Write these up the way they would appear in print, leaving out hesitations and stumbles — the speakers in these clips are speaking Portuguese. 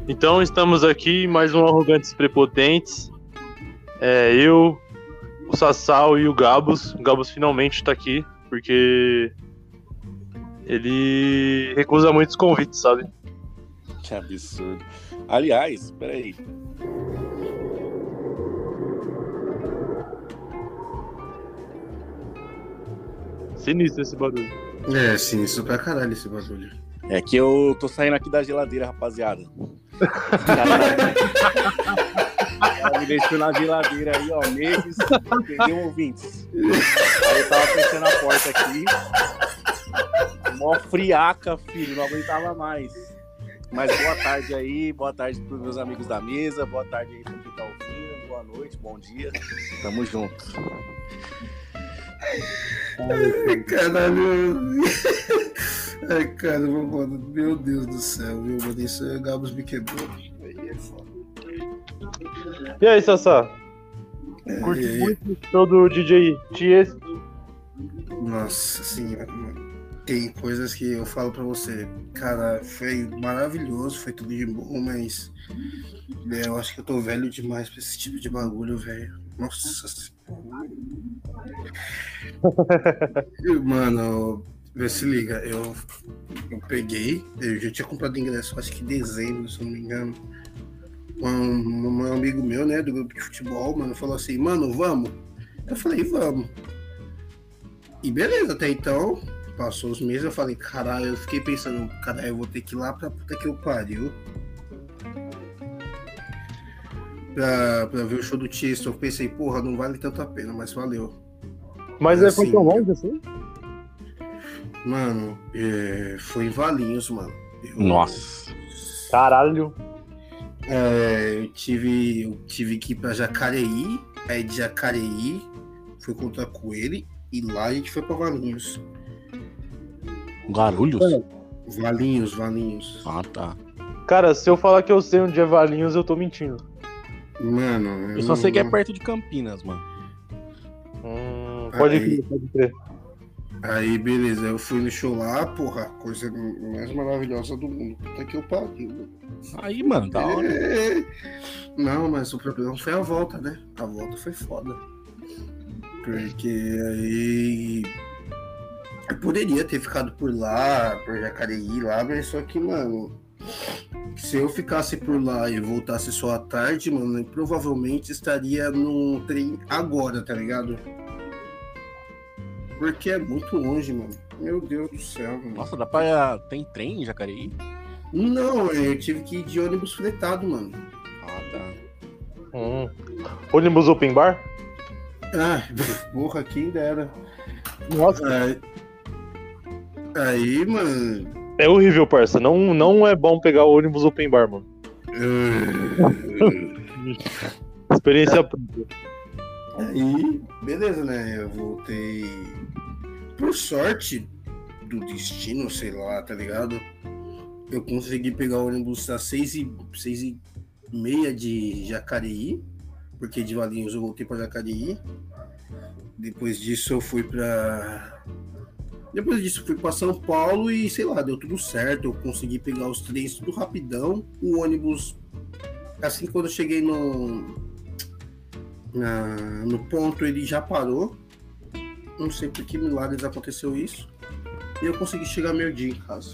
Então estamos aqui, mais um Arrogantes Prepotentes. Eu, o Sassal e o Gabos. O Gabos finalmente está aqui, porque ele recusa muitos convites, sabe? Que absurdo. Aliás, peraí. Sinistro esse barulho. É, sinistro pra caralho esse barulho. É que eu tô saindo aqui da geladeira, rapaziada. Ela me deixou na geladeira aí, ó, meses, entendeu, ouvintes? Aí eu tava fechando a porta aqui. Mó friaca, filho, não aguentava mais. Mas boa tarde aí, boa tarde pros meus amigos da mesa, boa tarde aí pra quem tá ouvindo, boa noite, bom dia. Tamo junto. Ai, caralho. Ai, caramba, mano. Meu Deus do céu, viu, mano? Isso é Gabos me quebrou. Aí é foda. E aí, Sassá? Curte muito o show do DJ Tiesto? Nossa senhora, mano. Tem coisas que eu falo pra você. Cara, foi maravilhoso, foi tudo de bom, mas eu acho que eu tô velho demais pra esse tipo de bagulho, velho. Nossa senhora. Mano, vê se liga, eu peguei, eu já tinha comprado ingresso, acho que em dezembro, se eu não me engano. Um amigo meu, né, do grupo de futebol, mano, falou assim, mano, vamos? Eu falei, vamos. E beleza, até então, passou os meses, eu falei, caralho, eu fiquei pensando, caralho, eu vou ter que ir lá pra puta que eu pariu. Pra ver o show do Tiesto, eu pensei, porra, não vale tanto a pena, mas valeu. Mas assim, foi tão longe assim? Mano, foi em Valinhos, mano. Nossa. Caralho. Eu tive que ir pra Jacareí, aí de Jacareí fui encontrar com ele e lá a gente foi pra Valinhos. Guarulhos? Valinhos. Ah, tá. Cara, se eu falar que eu sei onde é Valinhos, eu tô mentindo. Mano, Eu só sei que é perto de Campinas, mano. Pode crer. Aí, beleza, eu fui no show lá, porra, coisa mais maravilhosa do mundo. Puta que eu pariu. Aí, mano, da hora. Não, mas o problema foi a volta, né? A volta foi foda. Porque aí eu poderia ter ficado por lá, por Jacareí lá, mas só que, mano, se eu ficasse por lá e voltasse só à tarde, mano, eu provavelmente estaria no trem agora, tá ligado? Porque é muito longe, mano. Meu Deus do céu, mano. Nossa, dá pra... Tem trem em Jacareí? Não, eu tive que ir de ônibus fretado, mano. Ah, tá. Ônibus Open Bar? Ah, porra, quem dera. Nossa. Aí, mano... É horrível, parça. Não é bom pegar o ônibus Open Bar, mano. Experiência própria. Aí, beleza, né? Eu voltei. Por sorte do destino, sei lá, tá ligado? Eu consegui pegar o ônibus às 6h30 de Jacareí, porque de Valinhos eu voltei pra Jacareí. Depois disso eu fui pra São Paulo e, sei lá, deu tudo certo. Eu consegui pegar os trens tudo rapidão. O ônibus, assim, quando eu cheguei no ponto, ele já parou. Não sei por que milagres aconteceu isso. E eu consegui chegar meio-dia em casa.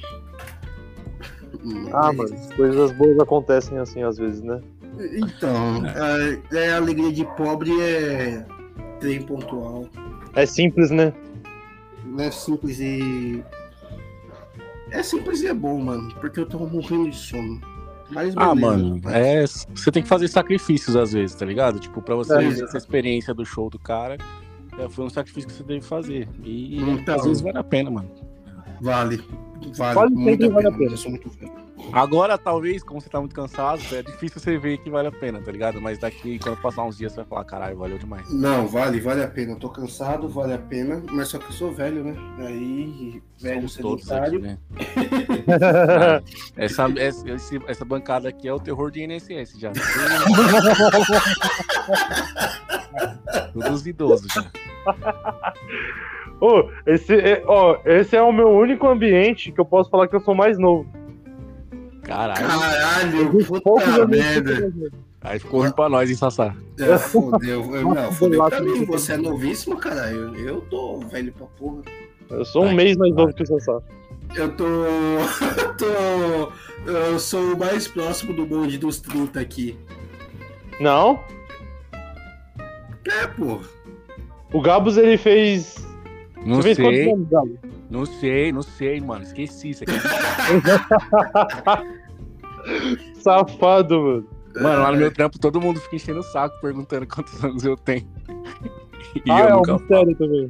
Mano, coisas boas acontecem assim às vezes, né? Então, a alegria de pobre é trem pontual. É simples, né? É simples e... É simples e é bom, mano. Porque eu tô morrendo de sono. Mas beleza, mano, você tem que fazer sacrifícios às vezes, tá ligado? Tipo, pra você ver essa experiência do show do cara, foi um sacrifício que você deve fazer. E então, às vezes vale a pena, mano. Vale muito a pena. Pena. Eu sou muito velho. Agora, talvez, como você tá muito cansado, é difícil você ver que vale a pena, tá ligado? Mas daqui, quando passar uns dias, você vai falar, caralho, valeu demais. Não, vale a pena. Eu tô cansado, vale a pena. Mas só que eu sou velho, né? Aí, velho sedentário. Né? essa bancada aqui é o terror de INSS já. Todos idosos já. Esse é o meu único ambiente que eu posso falar que eu sou mais novo. Caralho, puta merda. Aí ficou ruim pra nós, hein, Sassá? Fodeu. Não, fodeu pra mim. Você é novíssimo, cara. Eu tô velho pra porra. Eu sou um mês mais novo que o Sassá. Eu sou o mais próximo do bonde dos 30 aqui. Não? É, pô. O Gabos, ele fez... Não Você fez sei. quantos anos, Gabos? Não sei, mano. Esqueci isso aqui. Safado, mano. Mano, lá no meu trampo todo mundo fica enchendo o saco perguntando quantos anos eu tenho. E É um nunca mistério também.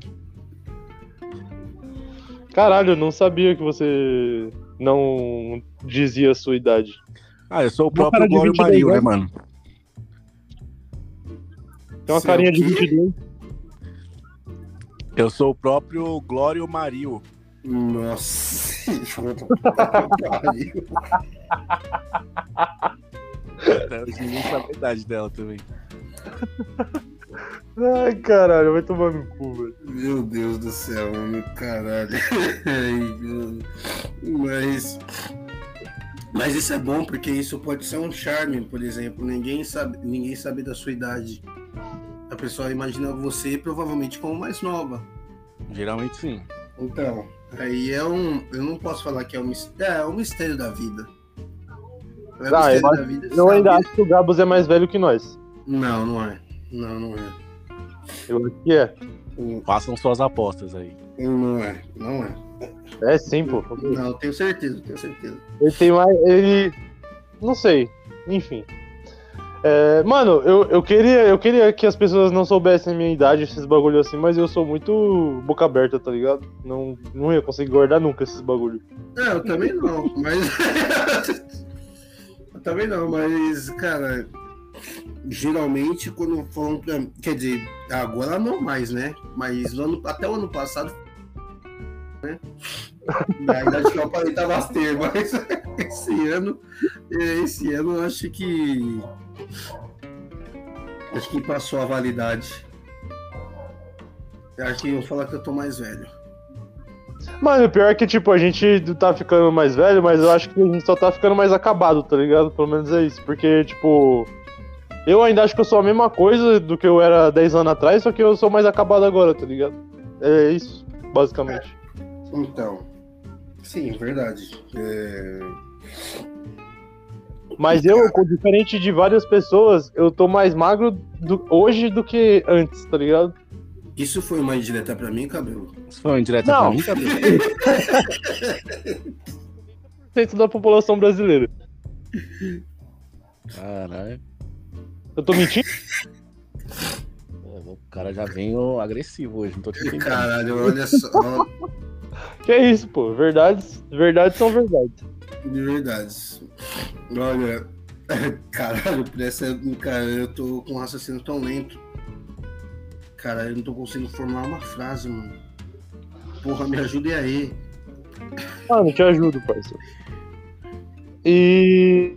Caralho, eu não sabia que você não dizia a sua idade. Eu sou o Uma próprio cara de Glório 22 Marinho, né, anos. mano? Tem uma Seu carinha de quê? 22. Eu sou o próprio Glório Mario. Nossa. Hoje ninguém sabe a idade dela também. Ai, caralho, vai tomar no cu, velho. Meu Deus do céu, mano, caralho. Mas isso é bom porque isso pode ser um charme, por exemplo. Ninguém sabe da sua idade. A pessoa imagina você provavelmente como mais nova. Geralmente sim. Então, aí eu não posso falar que é um mistério da vida. É um mistério da vida. Eu ainda sabe? acho que o Gabos é mais velho que nós. Não é. Não é. Eu acho que é. Façam suas apostas aí. Não é. É sim, pô. Não, tenho certeza. Ele tem mais. Ele. Não sei. Enfim. Mano, eu queria que as pessoas não soubessem a minha idade, esses bagulho assim, mas eu sou muito boca aberta, tá ligado? Não ia conseguir guardar nunca esses bagulho. Eu também não, mas. Eu também não, mas, cara. Geralmente, quando falam pra mim. Quer dizer, agora não mais, né? Mas até o ano passado. Né? Na idade que eu aparentava ter, mas esse ano eu acho que passou a validade. Eu acho que eu vou falar que eu tô mais velho. Mano, o pior é que, tipo, a gente tá ficando mais velho, mas eu acho que a gente só tá ficando mais acabado, tá ligado? Pelo menos é isso. Porque, tipo, eu ainda acho que eu sou a mesma coisa do que eu era 10 anos atrás, só que eu sou mais acabado agora, tá ligado? É isso, basicamente. Então, sim, verdade. Mas eu, diferente de várias pessoas, eu tô mais magro hoje do que antes, tá ligado? Isso foi uma indireta pra mim, Cabelo? Isso foi uma indireta Não. pra mim, Cabelo? 100% da população brasileira. Caralho. Eu tô mentindo? O cara já vem agressivo hoje, não tô te entendendo. Caralho, olha só. Que é isso, pô. Verdades são verdades. De verdade. Olha, caralho, cara, eu tô com um raciocínio tão lento. Cara, eu não tô conseguindo formar uma frase, mano. Porra, me ajude aí. Ah, não te ajudo, parceiro. E...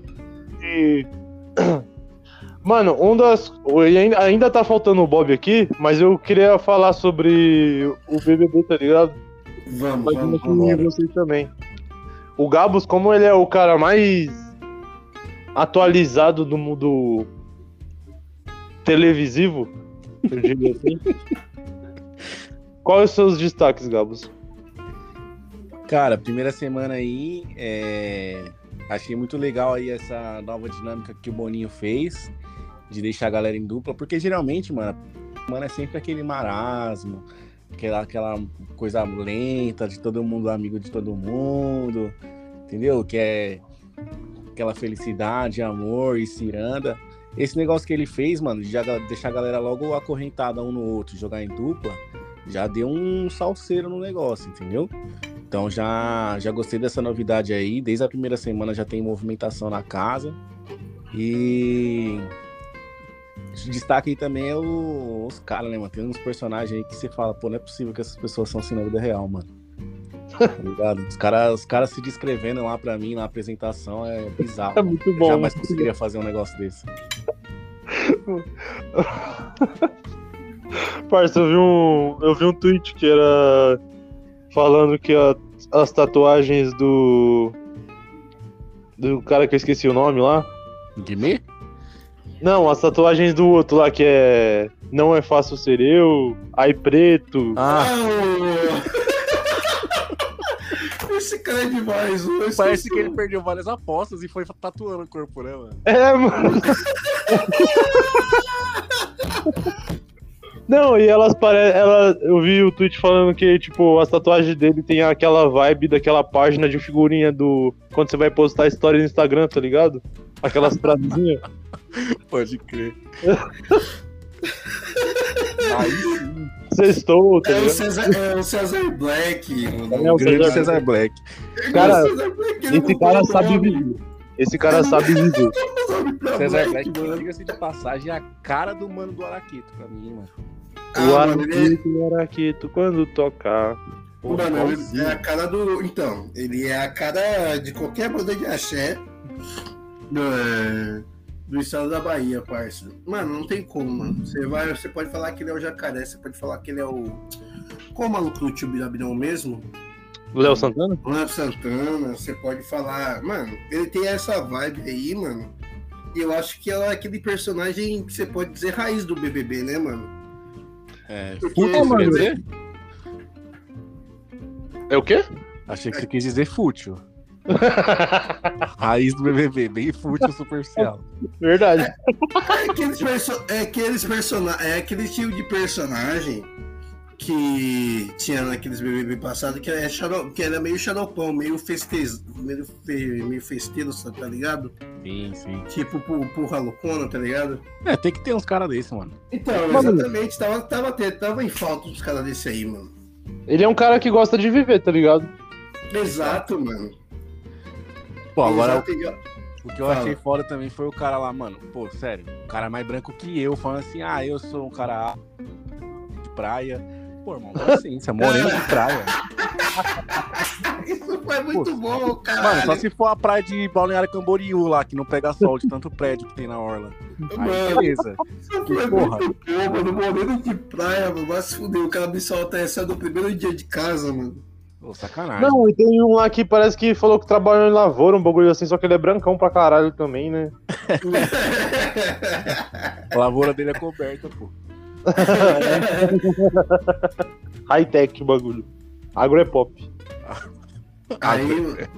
Mano, ainda tá faltando o Bob aqui, mas eu queria falar sobre o BBB, tá ligado? Vamos. E você também. O Gabos, como ele é o cara mais atualizado do mundo televisivo, eu diria assim. Quais os seus destaques, Gabos? Cara, primeira semana aí, achei muito legal aí essa nova dinâmica que o Boninho fez, de deixar a galera em dupla, porque geralmente, mano, é sempre aquele marasmo, aquela coisa lenta de todo mundo amigo de todo mundo, entendeu? Que é aquela felicidade, amor e ciranda. Esse negócio que ele fez, mano, de já deixar a galera logo acorrentada um no outro, jogar em dupla, já deu um salseiro no negócio, entendeu? Então já gostei dessa novidade aí. Desde a primeira semana já tem movimentação na casa. E destaque aí também é os caras, né, mano? Tem uns personagens aí que você fala, pô, não é possível que essas pessoas são assim na vida real, mano. Tá ligado? Os caras se descrevendo lá pra mim na apresentação é bizarro. É muito bom. Eu jamais conseguiria fazer um negócio desse. Parça, eu vi um tweet que era falando que as tatuagens do Do cara que eu esqueci o nome lá. Guimê? Não, as tatuagens do outro lá que é Não é Fácil Ser Eu, Ai Preto. Ah, Esse cara é demais, parece que ele perdeu várias apostas e foi tatuando o corpo, né, mano? É, mano. Não, e elas parecem. Eu vi o tweet falando que, tipo, as tatuagens dele tem aquela vibe daquela página de figurinha do. Quando você vai postar história no Instagram, tá ligado? Aquelas frasezinhas. Pode crer. Aí sim. Sextou, tá É o ligado? César Black, É O o grande César César Black. Cara, ele Esse mudou cara o sabe nome. viver. Esse cara sabe viver. César Black, diga-se de passagem, é a cara do mano do Araquito pra mim, mano. O mano, ele, Araquito, quando tocar. Pô, mano, ele igualzinho. é a cara do. Então, ele é a cara de qualquer banda de axé do estado da Bahia, parça. Mano, não tem como, mano. Você pode falar que ele é o Jacaré, você pode falar que ele é o. Qual o maluco do tio Birabirão mesmo? O Léo Santana? Léo Santana, você pode falar. Mano, ele tem essa vibe aí, mano. E eu acho que ela é aquele personagem que você pode dizer raiz do BBB, né, mano? É, Porque, fútil, você quer dizer? É o quê? Achei que você quis dizer fútil. Raiz do BBB, bem fútil, superficial. Verdade. É aquele tipo de personagem que tinha naqueles BBB passados que era meio xaropão, meio festeiro, tá ligado? Sim, sim. Tipo porra loucona, tá ligado? É, tem que ter uns caras desses, mano. Então, Mano, exatamente, tava em falta uns caras desse aí, mano. Ele é um cara que gosta de viver, tá ligado? Exato, mano. Pô, agora Exato, o que eu achei foda também foi o cara lá, mano. Pô, sério, o cara mais branco que eu, falando assim, eu sou um cara de praia. Pô, irmão, dá licença, moreno de praia. Isso foi muito bom, cara. Mano, só se for a praia de Balneário Camboriú lá, que não pega sol de tanto prédio que tem na orla. Aí, Mano, beleza. isso foi porra. muito bom, mano. Moreno de praia, mano. Vai se fuder. O cara me solta essa no primeiro dia de casa, mano. Ô, sacanagem. Não, e tem um lá que parece que falou que trabalhou em lavoura, um bagulho assim, só que ele é brancão pra caralho também, né? A lavoura dele é coberta, pô. High-tech o bagulho. Agro é pop. Aí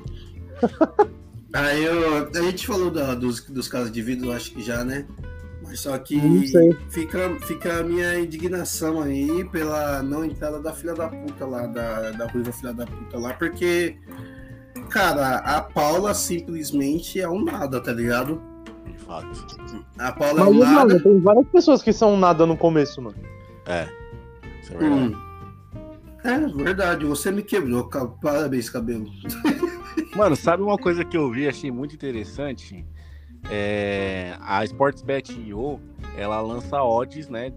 a gente falou dos casos de vidro, acho que já, né? Mas só que Não sei. fica a minha indignação aí pela não entrada da filha da puta lá, da ruiva filha da puta lá, porque, cara, a Paula simplesmente é um nada, tá ligado? De fato. A Paula é Mas, um nada. mano, tem várias pessoas que são nada no começo, mano. Isso é verdade. É verdade, você me quebrou, parabéns, cabelo. Mano, sabe uma coisa que eu vi, achei muito interessante? A Sportsbet.io, ela lança odds, né,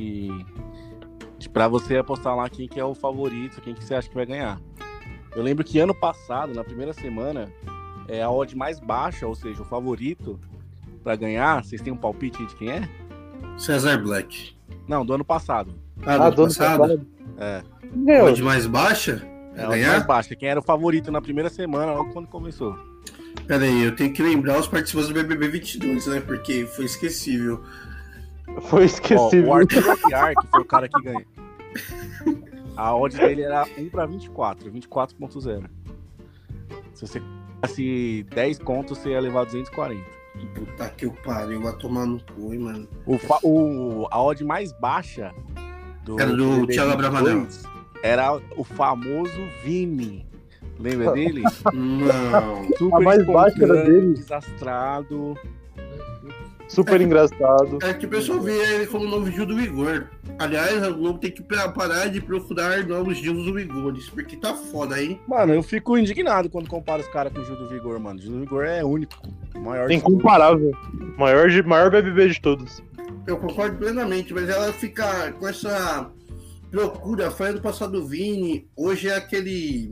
pra você apostar lá quem que é o favorito, quem que você acha que vai ganhar. Eu lembro que ano passado, na primeira semana, a odd mais baixa, ou seja, o favorito pra ganhar, vocês têm um palpite de quem é? César Black. Não, do ano passado. Do ano passado? É. Meu, Odd mais baixa? É a odd mais baixa. Quem era o favorito na primeira semana, logo quando começou. Pera aí, eu tenho que lembrar os participantes do BBB 22, né? Porque foi esquecível. foi esquecível. Ó, o Arthur Aguiar, que foi o cara que ganhou. A odd dele era 1 pra 24, 24.0. Se você pegasse 10 contos, você ia levar 240. Puta que o pariu, vai tomar no cu, hein, mano. A odd mais baixa Era do BBB Thiago Abravanel. era o famoso Vini. Lembra dele? Não. Super A mais baixa era espontâneo, dele. desastrado. Super engraçado. É que o pessoal vê ele como o novo Gil do Vigor. Aliás, a Globo tem que parar de procurar novos Gils do Vigores, porque tá foda, hein? Mano, eu fico indignado quando comparo os caras com o Gil do Vigor, mano. O Gil do Vigor é único. O maior de todos. Incomparável. Maior BBB de todos. Eu concordo plenamente, mas ela fica com essa procura. Foi ano passado o Vini, hoje é aquele.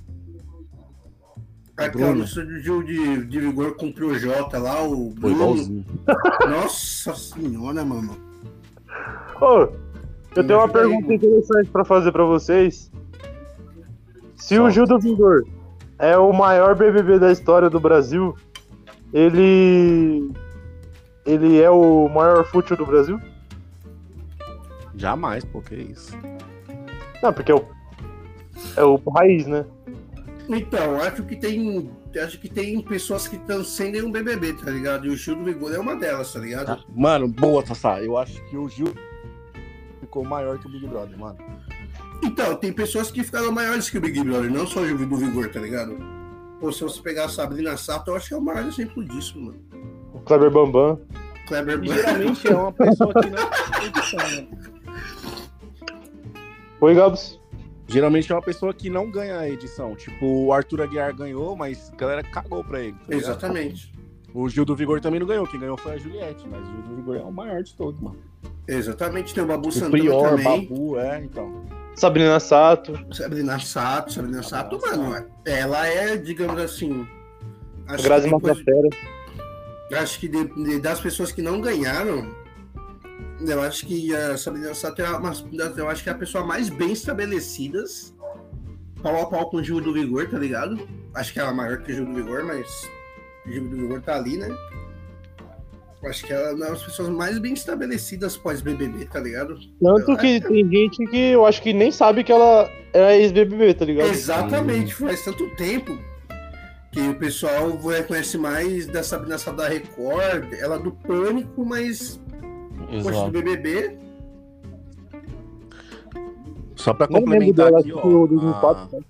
Aquela Bruno. música do Gil de Vigor com o Projota lá, o Foi Bruno. igualzinho. Nossa senhora, mano. Ô, eu tenho uma pergunta interessante pra fazer pra vocês. Se o Gil do Vigor é o maior BBB da história do Brasil, ele é o maior fútil do Brasil? Jamais, pô, que isso. Não, porque é o raiz, né? Então, acho que tem pessoas que transcendem um BBB, tá ligado? E o Gil do Vigor é uma delas, tá ligado? Mano, boa, Tassá. Eu acho que o Gil ficou maior que o Big Brother, mano. Então, tem pessoas que ficaram maiores que o Big Brother, não só o Gil do Vigor, tá ligado? Pô, se você pegar a Sabrina Sato, eu acho que é o maior exemplo disso, mano. O Kleber Bambam. Kleber E geralmente é uma pessoa que não tem edição, né? Oi, Gabs. Geralmente é uma pessoa que não ganha a edição. Tipo, o Arthur Aguiar ganhou, mas a galera cagou pra ele. Tá Exatamente. O Gil do Vigor também não ganhou. Quem ganhou foi a Juliette, mas o Gil do Vigor é o maior de todos, mano. Exatamente, tem o Babu O Santana Prior, também. Babu, então. Sabrina Sato. Sabrina Sato, mano, ela é, digamos assim... Grazi Massafera. Acho que das pessoas que não ganharam, eu acho que a Sabrina Sato eu acho que é a pessoa mais bem estabelecida, pau a pau com o Gil do Vigor, tá ligado? Acho que ela é maior que o Gil do Vigor, mas o Gil do Vigor tá ali, né? Eu acho que ela é uma das pessoas mais bem estabelecidas pós-BBB, tá ligado? Tanto que tem gente que eu acho que nem sabe que ela é ex-BBB, tá ligado? Exatamente, faz tanto tempo que o pessoal conhece mais da Sabrina Sato da Record, ela do Pânico, mas poxa, do BBB. Só pra Nem lembro complementar dela, aqui, acho que o ó. 2004,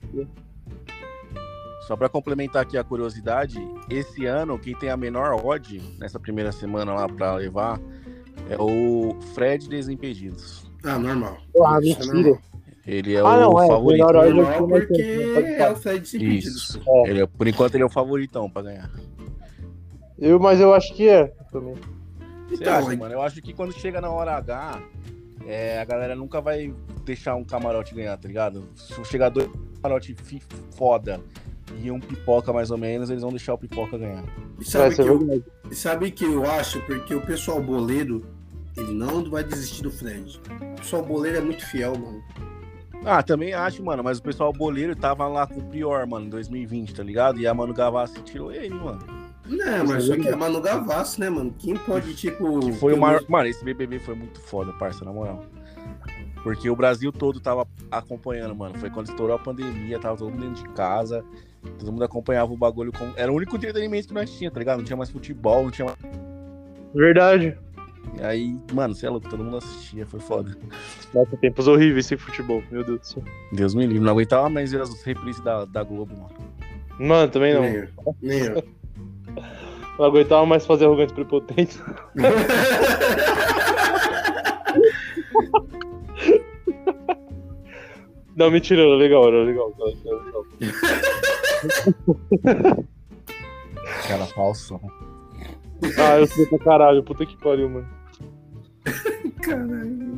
Só pra complementar aqui a curiosidade, esse ano, quem tem a menor odd nessa primeira semana lá pra levar é o Fred Desimpedidos. Ah, normal. Ah, Isso é mentira. normal. Ele é o favorito. menor odd. Normal porque é o Fred Desimpedidos. Isso. Por enquanto ele é o favoritão pra ganhar. Mas eu acho que é também. Você Então, acha, mano? Eu acho que quando chega na hora H, a galera nunca vai deixar um camarote ganhar, tá ligado? Se chegar dois camarote foda e um pipoca mais ou menos, eles vão deixar o pipoca ganhar. E Verdade. sabe que eu acho? Porque o pessoal boleiro, ele não vai desistir do Fred. O pessoal boleiro é muito fiel, mano. Ah, também acho, mano, mas o pessoal boleiro tava lá com o Prior, mano, em 2020, tá ligado? E a Manu Gavassi tirou ele, mano. Não, mas só que é Manu Gavassi, né, mano? Quem pode, tipo... Que foi o maior... Mano, esse BBB foi muito foda, parça, na moral. Porque o Brasil todo tava acompanhando, mano. Foi quando estourou a pandemia, tava todo mundo dentro de casa, todo mundo acompanhava o bagulho. Era o único entretenimento que nós tínhamos, tá ligado? Não tinha mais futebol, não tinha mais... Verdade. E aí, mano, você é louco, todo mundo assistia, foi foda. Nossa, tempos horríveis sem futebol, meu Deus do céu. Deus me livre, não aguentava mais ver as reprises da Globo, mano. Mano, também não. Nem eu. Não aguentava mais fazer arrogantes prepotentes. Não, mentira, era legal. Aquela falsa. Ah, eu sei pra caralho, puta que pariu, mano. Caralho.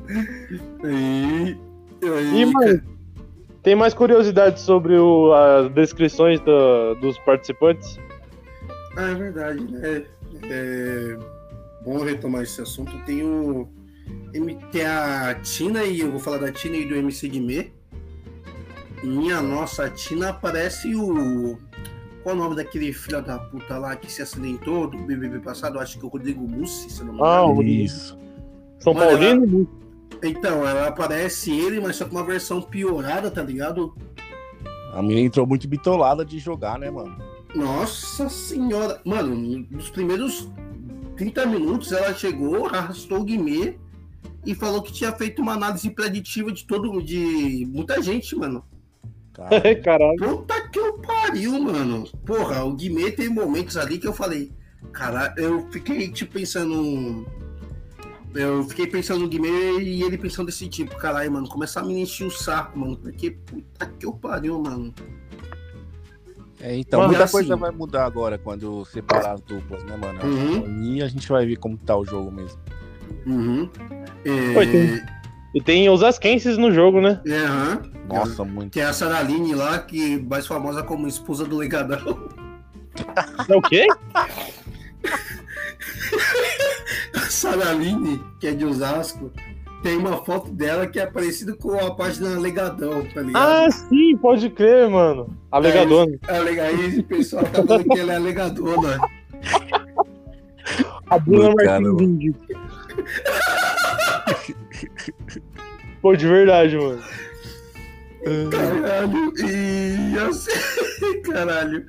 E, mano, tem mais curiosidades sobre as descrições dos participantes? Ah, é verdade, né? É bom retomar esse assunto. Tem a Tina, e eu vou falar da Tina e do MC Guimê. Minha nossa, a Tina parece o... Qual o nome daquele filho da puta lá que se acidentou do BBB passado? Eu acho que é o Rodrigo Mussi, se não me engano. Isso. São Mano, Paulino? Então, ela parece ele, mas só com uma versão piorada, tá ligado? A menina entrou muito bitolada de jogar, né, mano? Nossa senhora. Mano, nos primeiros 30 minutos ela chegou, arrastou o Guimê e falou que tinha feito uma análise preditiva de muita gente, mano. Caralho. Puta que eu pariu, mano. Porra, o Guimê tem momentos ali que eu falei, caralho, eu fiquei pensando no Guimê e ele pensando desse tipo, caralho, mano, começar a me encher o saco, mano, porque puta que eu pariu, mano. Então, Mas, muita assim, coisa vai mudar agora quando separar as duplas, né, mano? E a gente vai ver como tá o jogo mesmo. Uhum. E tem os asquenses no jogo, né? Nossa, muito. Tem a Saraline lá, que é mais famosa como esposa do Legadão. É o quê? A Saraline, que é de Osasco, tem uma foto dela que é parecida com a página Legadão, tá ligado? Ah, sim, pode crer, mano. Alegadona. Aí o pessoal tá falando que ela é alegadona. A Bruna Cara, Martins mano. Índio. Pô, de verdade, mano. Caralho, e assim, caralho.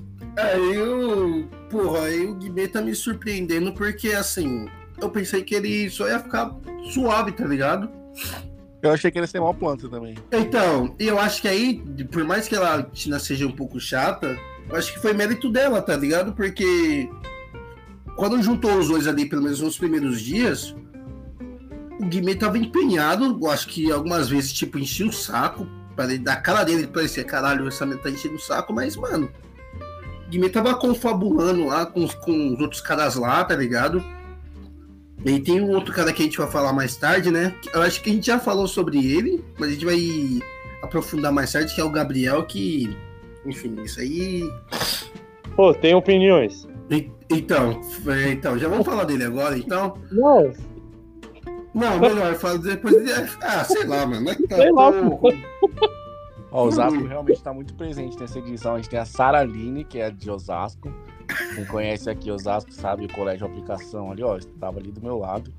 Aí o Guimê tá me surpreendendo porque, assim, eu pensei que ele só ia ficar suave, tá ligado? Eu achei que ele ia ser uma planta também. Então, e eu acho que aí, por mais que a Tina seja um pouco chata, eu acho que foi mérito dela, tá ligado? Porque quando juntou os dois ali, pelo menos nos primeiros dias, o Guimê tava empenhado, eu acho que algumas vezes, tipo, enchia o saco, da cara dele parecia, caralho, essa menina tá enchendo o saco, mas, mano, o Guimê tava confabulando lá com os outros caras lá, tá ligado? E tem um outro cara que a gente vai falar mais tarde, né? Eu acho que a gente já falou sobre ele, mas a gente vai aprofundar mais tarde, que é o Gabriel, que... Enfim, isso aí... Pô, tem opiniões. Então, já vamos falar dele agora, então? Não, Não, melhor, fala depois... sei lá, mano. Sei lá, Ó, o Osasco realmente tá muito presente nessa edição. A gente tem a Sara Aline, que é de Osasco. Quem conhece aqui Osasco sabe o colégio de aplicação ali, ó. Estava ali do meu lado.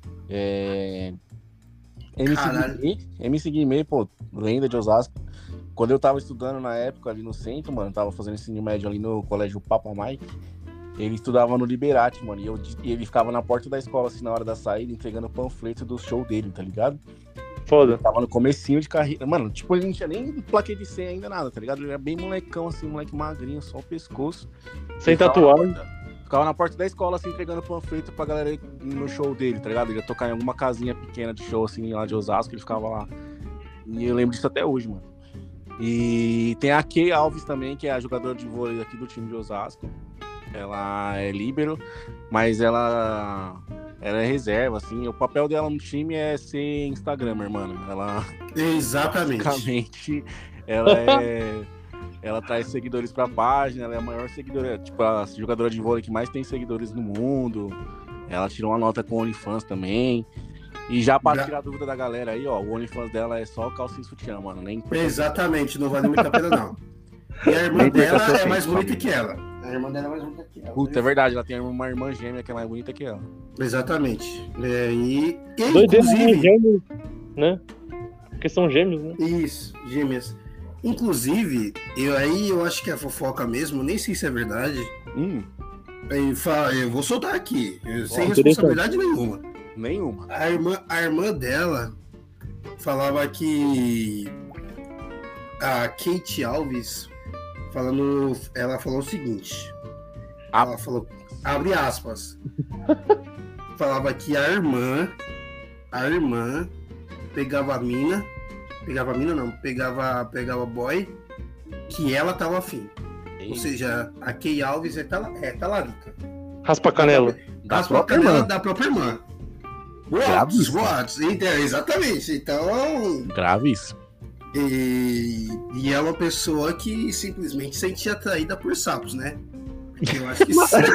MC Guimê, pô, lenda de Osasco. Quando eu tava estudando na época ali no centro, mano, tava fazendo ensino médio ali no colégio Papa Mike. Ele estudava no Liberati, mano, e ele ficava na porta da escola, assim, na hora da saída, entregando panfleto do show dele, tá ligado? foda. Ele tava no comecinho de carreira. Mano, tipo, ele não tinha nem plaquete de C ainda, nada, tá ligado? Ele era bem molecão, assim, moleque magrinho, só o pescoço. Sem Ele ficava tatuagem. Ficava na porta da escola, assim, entregando panfleto pra galera ir no show dele, tá ligado? Ele ia tocar em alguma casinha pequena de show, assim, lá de Osasco, ele ficava lá. E eu lembro disso até hoje, mano. E tem a Kay Alves também, que é a jogadora de vôlei aqui do time de Osasco. Ela é líbero, mas ela é reserva, assim. O papel dela no time é ser Instagramer, mano. Ela, Exatamente. basicamente, ela traz seguidores pra página, ela é a maior seguidora, tipo, a jogadora de vôlei que mais tem seguidores no mundo. Ela tirou uma nota com o OnlyFans também. E já pra tirar a dúvida da galera aí, ó, o OnlyFans dela é só calcinha e sutiã, mano. Nem... Exatamente, não vale muito a pena, não. E a irmã dela é mais bonita que ela. A irmã dela é mais bonita que ela. Puta, é verdade, ela tem uma irmã gêmea que é mais bonita que ela. Exatamente. Doideira, Inclusive... gêmeos, né? Porque são gêmeos, né? Isso, gêmeas. Inclusive, eu acho que é fofoca mesmo, nem sei se é verdade. Eu vou soltar aqui, sem responsabilidade nenhuma. Nenhuma. A irmã dela falava que a Kate Alves ela falou o seguinte. Ela falou, abre aspas. Falava que a irmã pegava boy que ela tava afim. Ou seja, a Kay Alves é talarica. Raspa a canela. Raspa a canela da própria irmã. Boatos. Então, exatamente. Então. Grave isso. E é uma pessoa que simplesmente se sente atraída por sapos, né? Eu acho que sim.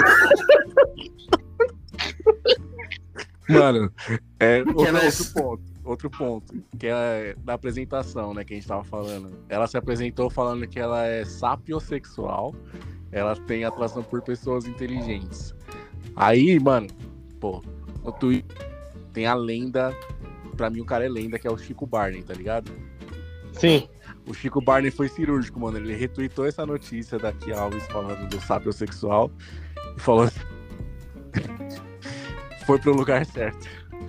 Mano, Porque outro ponto, que é da apresentação, né, que a gente tava falando. Ela se apresentou falando que ela é sapiosexual, ela tem atração por pessoas inteligentes. Aí, mano, pô, no Twitter tem a lenda, pra mim o cara é lenda, que é o Chico Barney, tá ligado? Sim. O Chico Barney foi cirúrgico, mano, ele retweetou essa notícia da Kay Alves falando do sapiosexual e falou assim, foi pro lugar certo.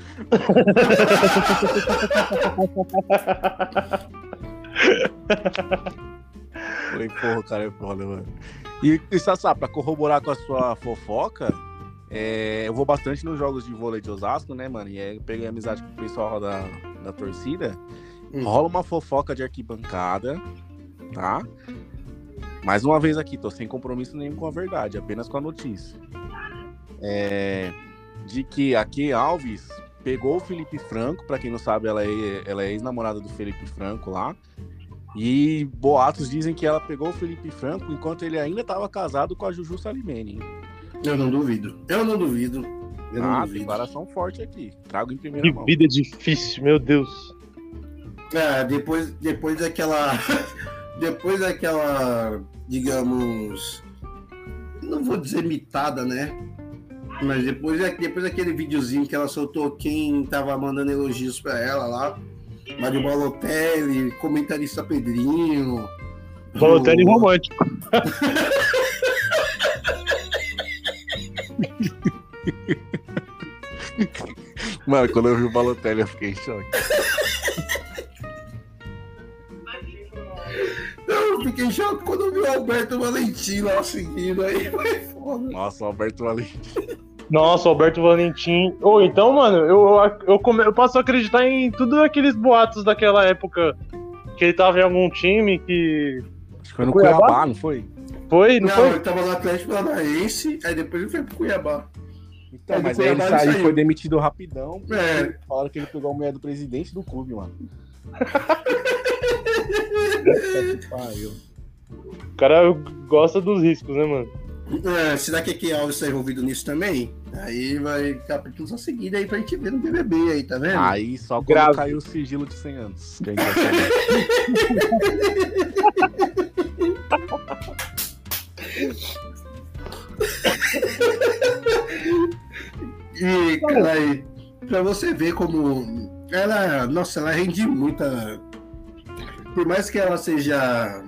Falei, porra, o cara é foda, mano. E Sassá, pra corroborar com a sua fofoca, eu vou bastante nos jogos de vôlei de Osasco, né, mano? E aí eu peguei amizade com o pessoal da torcida. Rola uma fofoca de arquibancada, tá? Mais uma vez aqui, tô sem compromisso nenhum com a verdade, apenas com a notícia. De que a Kay Alves pegou o Felipe Franco, pra quem não sabe, ela é ex-namorada do Felipe Franco lá. E boatos dizem que ela pegou o Felipe Franco enquanto ele ainda estava casado com a Juju Salimene. Eu não duvido. Declaração forte aqui. Trago em primeira Que mão. vida difícil, meu Deus. Depois daquela, digamos, não vou dizer mitada, né? Mas depois daquele videozinho que ela soltou, quem tava mandando elogios pra ela lá, Mário Balotelli, comentarista Pedrinho. Balotelli romântico. Mano, quando eu vi o Balotelli, eu fiquei em choque. Eu fiquei em choque quando eu vi o Alberto Valentim lá seguindo aí. Foi foda. Nossa, o Alberto Valentim. Nossa, o Alberto Valentim. Ô, então, mano, eu passo a acreditar em tudo aqueles boatos daquela época que ele tava em algum time que. Acho que foi no Cuiabá, não foi? Foi? Não foi? Ele tava no Atlético Paranaense, aí depois ele foi pro Cuiabá. Então, É, mas do aí ele Cuiabá ele saiu, saiu. foi demitido rapidão. É. Falaram que ele pegou a mulher do presidente do clube, mano. O cara gosta dos riscos, né, mano? Será que aqui Alves tá envolvido nisso também? Aí vai capítulos a seguir aí pra gente ver no BBB aí, tá vendo? Aí só quando Grave. caiu o sigilo de 100 anos. Que a gente vai saber. E, cara, aí, pra você ver como ela, nossa, ela rende muita. Por mais que ela seja.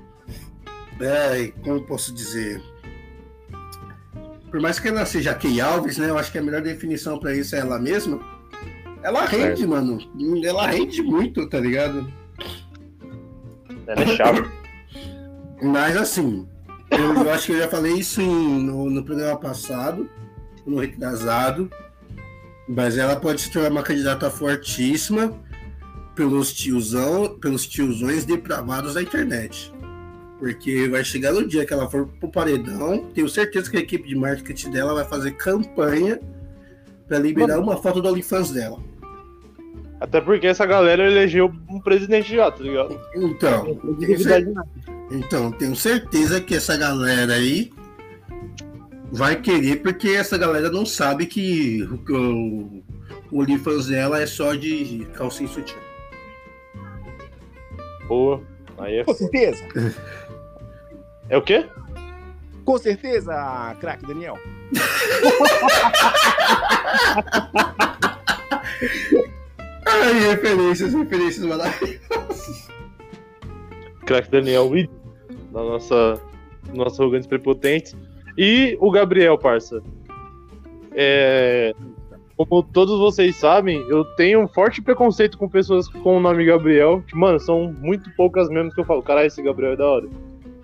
Como eu posso dizer? Por mais que ela seja Key Alves, né? Eu acho que a melhor definição pra isso é ela mesma. Ela rende, Certo. mano. Ela rende muito, tá ligado? Ela é chave. Mas assim, eu acho que eu já falei isso no programa passado, no retrasado, mas ela pode se tornar uma candidata fortíssima pelos tiozões depravados da internet. Porque vai chegar no dia que ela for pro paredão, tenho certeza que a equipe de marketing dela vai fazer campanha pra liberar uma foto do OnlyFans dela. Até porque essa galera elegeu um presidente já, tá ligado? Então, tenho certeza que essa galera aí vai querer, porque essa galera não sabe que o OnlyFans dela é só de calcinha e sutiã. Pô, aí é. Com certeza. É o quê? Com certeza, craque Daniel. Ai, referências maravilhosas. Crack Daniel e da nossa arrogantes prepotentes. E o Gabriel, parça. Como todos vocês sabem, eu tenho um forte preconceito com pessoas com o nome Gabriel. Que, mano, são muito poucas mesmo que eu falo, caralho, esse Gabriel é da hora.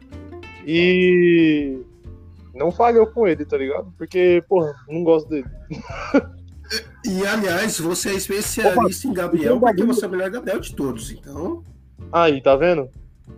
E não falhou com ele, tá ligado? Porque, porra, não gosto dele. E, aliás, você é especialista em Gabriel, porque você é o melhor Gabriel de todos, então... Aí, tá vendo?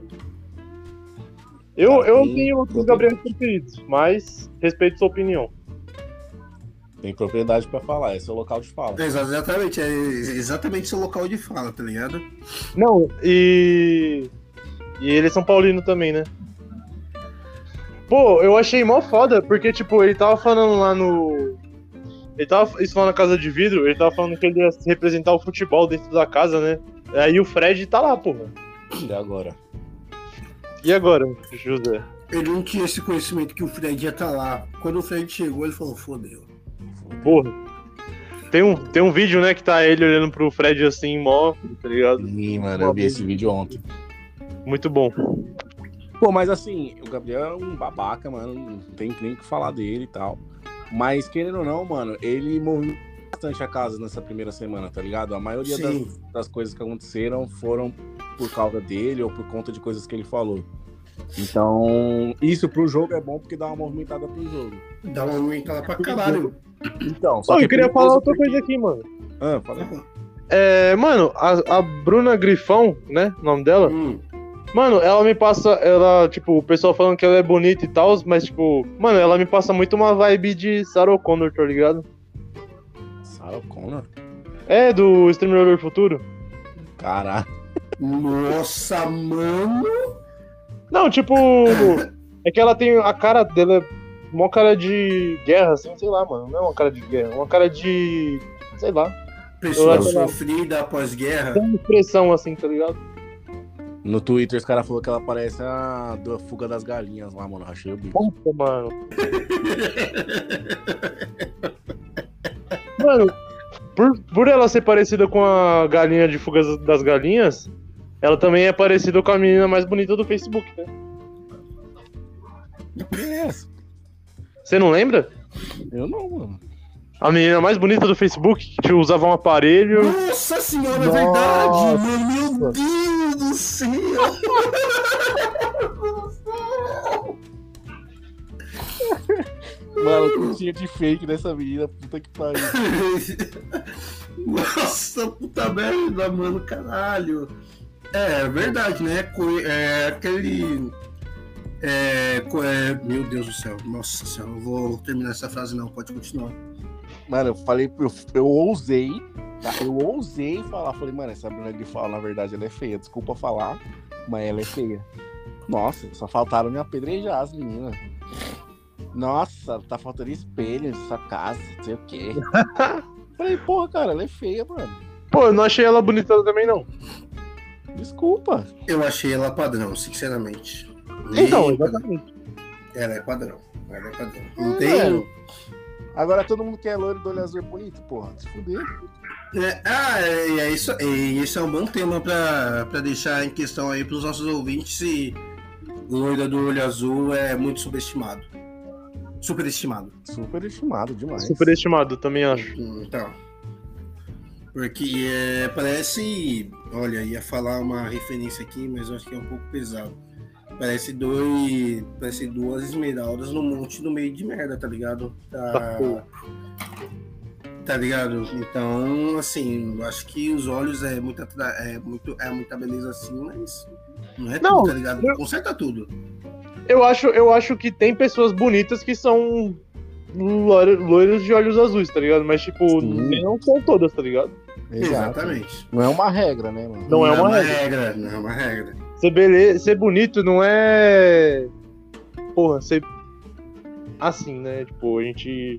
Eu tenho outros Gabriel preferidos, mas respeito sua opinião. Tem propriedade pra falar, esse é o local de fala. Exatamente, é exatamente seu local de fala, tá ligado? Não, e ele é São Paulino também, né? Pô, eu achei mó foda, porque, tipo, ele tava falando lá no... Ele tava falando na Casa de Vidro, ele tava falando que ele ia representar o futebol dentro da casa, né? Aí o Fred tá lá, porra. E agora? E agora, José? Ele não tinha esse conhecimento que o Fred ia estar lá. Quando o Fred chegou, ele falou, fodeu. Porra. Tem um vídeo, né, que tá ele olhando pro Fred assim, mó, tá ligado? Sim, mano, eu vi esse vídeo ontem. Muito bom. Pô, mas assim, o Gabriel é um babaca, mano, não tem nem o que falar dele e tal. Mas, querendo ou não, mano, ele movimentou bastante a casa nessa primeira semana, tá ligado? A maioria das coisas que aconteceram foram por causa dele ou por conta de coisas que ele falou. Então, isso pro jogo é bom porque dá uma movimentada pro jogo. Dá uma movimentada pra caralho. Então, Só que eu queria é falar perigoso outra porque- coisa aqui, mano. Fala. Mano, a Bruna Grifão, né, o nome dela? Mano, ela me passa, tipo, o pessoal falando que ela é bonita e tal, mas, tipo, mano, ela me passa muito uma vibe de Sarah Connor, tá ligado? Sarah Connor? É, do Exterminador do Futuro. Caralho. Nossa, mano. Não, tipo, é que ela tem a cara dela, é uma cara de guerra, assim, sei lá, mano, não é uma cara de guerra, é uma cara de, sei lá, Pessoa Eu acho- sofrida após guerra. tem uma expressão assim, tá ligado? No Twitter, os caras falaram que ela parece a da Fuga das Galinhas lá, mano. Achei o bico. Puta, mano. Mano, por ela ser parecida com a galinha de Fuga das Galinhas, ela também é parecida com a menina mais bonita do Facebook, né? Quem é essa? Você não lembra? Eu não, mano. A menina mais bonita do Facebook, que usava um aparelho. Nossa senhora, é Nossa. verdade, mano. Meu Deus do céu. Mano, que tinha de fake dessa menina, puta que pariu. Nossa, puta merda, mano, caralho. É verdade, né? É aquele. Meu Deus do céu. Nossa senhora, não vou terminar essa frase, não. Pode continuar. Mano, eu falei, eu ousei, tá? Eu ousei falar. Falei, mano, essa Bruna Grifal, na verdade, ela é feia. Desculpa falar, mas ela é feia. Nossa, só faltaram me apedrejar as meninas. Nossa, tá faltando espelho nessa casa, não sei o quê. Falei, porra, cara, ela é feia, mano. Pô, eu não achei ela bonita também, não. Desculpa. Eu achei ela padrão, sinceramente. Então, exatamente. Ela é padrão. Ela é padrão. Não tem. Agora todo mundo quer loiro do olho azul bonito, porra. Se fuder. Isso é um bom tema pra deixar em questão aí pros nossos ouvintes se o loiro do olho azul é muito subestimado. Superestimado. Superestimado demais. Superestimado, também acho. Então. Porque parece. Olha, ia falar uma referência aqui, mas eu acho que é um pouco pesado. Parece duas esmeraldas num monte no meio de merda, tá ligado? Tá ligado? Então, assim, eu acho que os olhos é muita beleza assim, mas não é tudo, tá ligado? Conserta tudo. Eu acho que tem pessoas bonitas que são loiros de olhos azuis, tá ligado? Mas, tipo, sim, não são todas, tá ligado? Exatamente. Não é uma regra, né, mano? Não é uma regra. Não é uma regra. Ser bonito não é. Porra, ser. Assim, né? Tipo, a gente.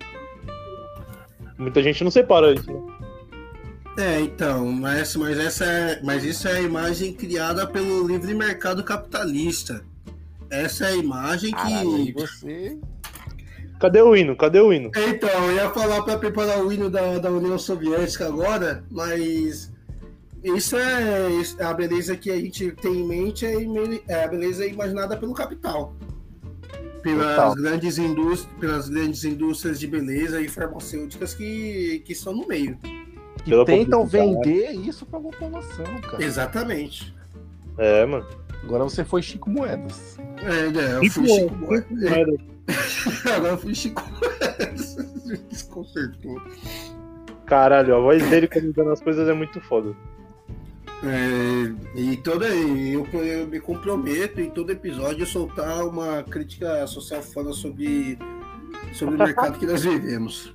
Muita gente não separa isso, né? Então, mas isso é a imagem criada pelo livre mercado capitalista. Essa é a imagem que. Caralho, você... Cadê o hino? Então, eu ia falar para preparar o hino da União Soviética agora, mas isso é a beleza que a gente tem em mente, é a beleza imaginada pelo capital. Pelas grandes indústrias de beleza e farmacêuticas que estão no meio. Que tentam vender isso pra população, cara. Exatamente. É, mano. Agora você foi Chico Moedas. Eu fui Chico Moedas. Agora eu fui Chico Moedas. Desconcertou. Caralho, a voz dele comentando as coisas é muito foda. Eu me comprometo em todo episódio a soltar uma crítica social foda sobre o mercado que nós vivemos.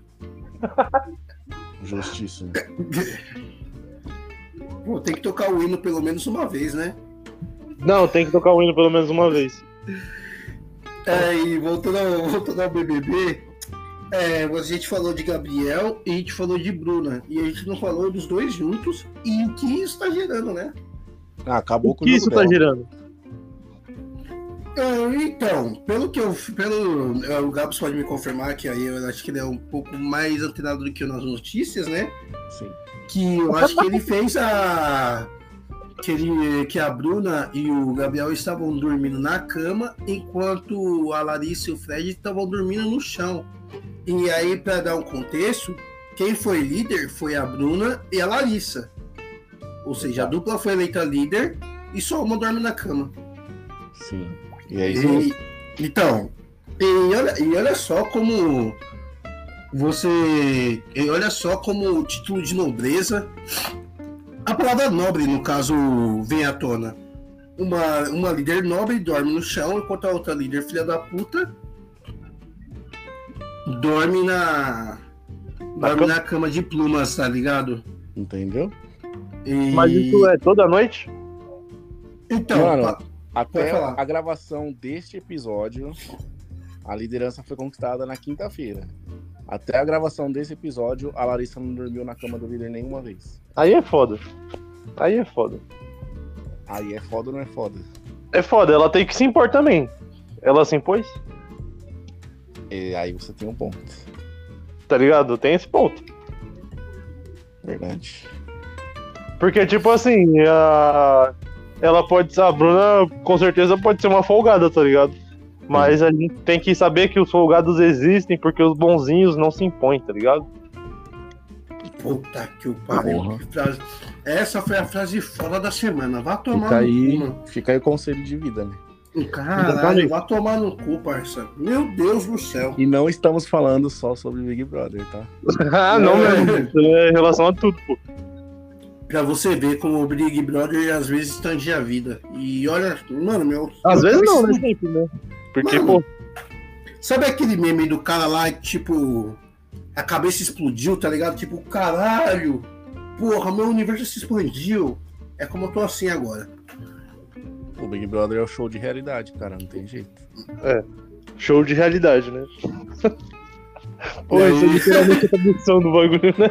Justiça. Pô, tem que tocar o hino pelo menos uma vez, né? Não, tem que tocar o hino pelo menos uma vez. E voltando ao BBB, a gente falou de Gabriel e a gente falou de Bruna. E a gente não falou dos dois juntos e o que isso tá gerando, né? Acabou com o que isso tá gerando? Então, o Gabs pode me confirmar que aí eu acho que ele é um pouco mais antenado do que eu nas notícias, né? Sim. Que eu acho que ele fez que a Bruna e o Gabriel estavam dormindo na cama, enquanto a Larissa e o Fred estavam dormindo no chão. E aí, para dar um contexto, quem foi líder foi a Bruna e a Larissa. Ou seja, a dupla foi eleita líder e só uma dorme na cama. Sim. E é isso mesmo. Então, olha só como olha só como o título de nobreza, a palavra nobre, no caso, vem à tona. Uma líder nobre dorme no chão, enquanto a outra líder, filha da puta, dorme na cama de plumas, tá ligado? Entendeu? Mas isso é toda noite? Então, mano, até a gravação deste episódio, a liderança foi conquistada na quinta-feira. Até a gravação desse episódio, a Larissa não dormiu na cama do líder nenhuma vez. Aí é foda. Aí é foda ou não é foda? É foda, ela tem que se impor também. Ela se impôs, E aí você tem um ponto. tá ligado? Tem esse ponto. Verdade. Porque, tipo assim, ela pode ser. A Bruna com certeza pode ser uma folgada, tá ligado? Mas a gente tem que saber que os folgados existem porque os bonzinhos não se impõem, tá ligado? Puta que o pariu. Porra. Que frase. Essa foi a frase foda da semana. Vá tomar Fica no aí, cu, mano. fica aí o conselho de vida, né? Caralho, vá tomar no cu, parça. Meu Deus do céu. E não estamos falando só sobre Big Brother, tá? Ah, não, mesmo. Isso é em relação a tudo, pô. Pra você ver como o Big Brother às vezes tangia a vida. E olha, mano, meu. Às eu vezes tô não, né? estudando- Sempre, né? Porque, Mano, pô. Sabe aquele meme do cara lá que, tipo, a cabeça explodiu, tá ligado? Tipo, caralho, porra, meu universo se expandiu. É como eu tô assim agora. O Big Brother é o show de realidade, cara, não tem jeito. Show de realidade, né? Pô, E aí? isso é literalmente a tradução do bagulho, né?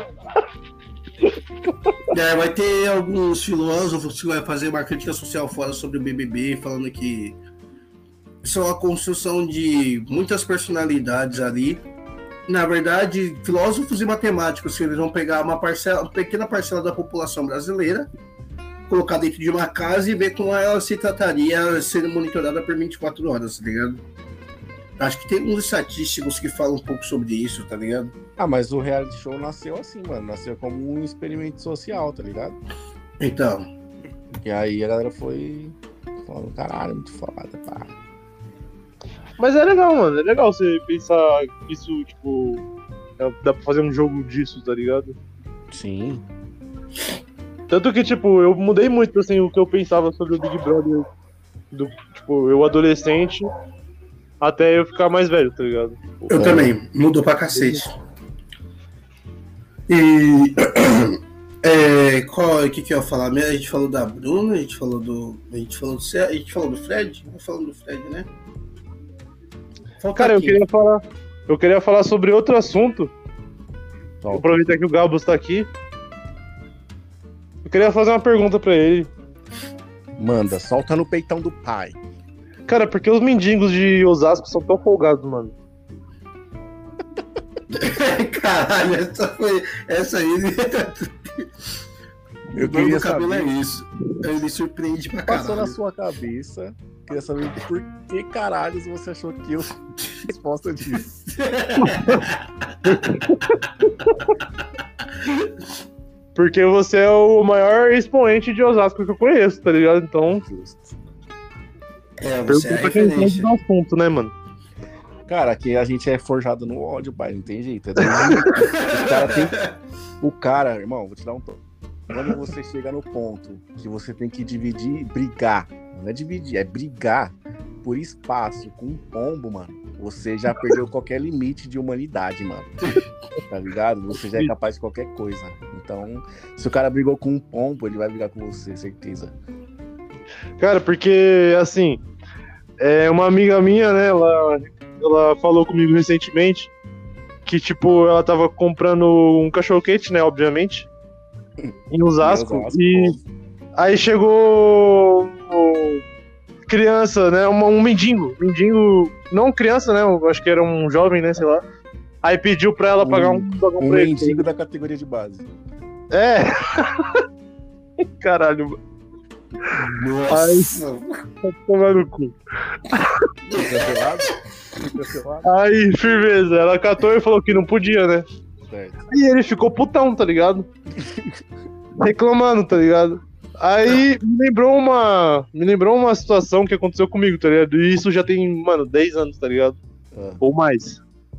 Vai ter alguns filósofos que vai fazer uma crítica social fora sobre o BBB, falando que isso é uma construção de muitas personalidades ali. Na verdade, filósofos e matemáticos, que eles vão pegar uma pequena parcela da população brasileira, colocar dentro de uma casa e ver como ela se trataria sendo monitorada por 24 horas, tá ligado? Acho que tem uns estatísticos que falam um pouco sobre isso, tá ligado? Ah, mas o reality show nasceu assim, mano. Nasceu como um experimento social, tá ligado? Então, E aí a galera foi falando, caralho, muito foda, pá. Mas é legal, mano. É legal você pensar que isso, tipo. Dá pra fazer um jogo disso, tá ligado? Sim. Tanto que, tipo, eu mudei muito, assim, o que eu pensava sobre o Big Brother. Tipo, eu adolescente até eu ficar mais velho, tá ligado? eu também, mudou pra cacete. E o que eu ia falar? A gente falou da Bruna, a gente falou do Fred? Não falando do Fred, né? Falta Cara, aqui. eu queria falar sobre outro assunto. Vou Top. aproveitar que o Gabos tá aqui. Eu queria fazer uma pergunta pra ele. Manda, solta no peitão do pai. Cara, por que os mendigos de Osasco são tão folgados, mano? Caralho, essa aí. Eu O nome queria do cabelo saber, é isso. Ele surpreende pra passou na caralho. sua cabeça, queria saber por que caralhos você achou que eu resposta disso. Porque você é o maior expoente de Osasco que eu conheço, tá ligado? Então, Justo. Você é a pergunta quem entende referência. do assunto, né, mano? Cara, aqui a gente é forjado no ódio, pai, não tem jeito. O cara tem. O cara, irmão, vou te dar um toque. Quando você chega no ponto que você tem que dividir, brigar, não é dividir, é brigar por espaço com um pombo, mano, você já perdeu qualquer limite de humanidade, mano. Tá ligado? Você já é capaz de qualquer coisa. Então, se o cara brigou com um pombo, ele vai brigar com você, certeza. Cara, porque, assim, uma amiga minha, né, ela falou comigo recentemente que, tipo, ela tava comprando um cachorro-quente, né, obviamente, em Osasco, e aí chegou criança, né, um mendigo, não criança, né, eu acho que era um jovem, né, sei lá, aí pediu pra ela pagar um dogão Um pra ele. mendigo da categoria de base. É. Caralho, mano. Nossa. Tá tomando no cu. Cancelado? Cancelado? Aí, firmeza. Ela catou e falou que não podia, né? Certo. E ele ficou putão, tá ligado? Reclamando, tá ligado? Aí me lembrou uma situação que aconteceu comigo, tá ligado? E isso já tem, mano, 10 anos, tá ligado? Ou mais.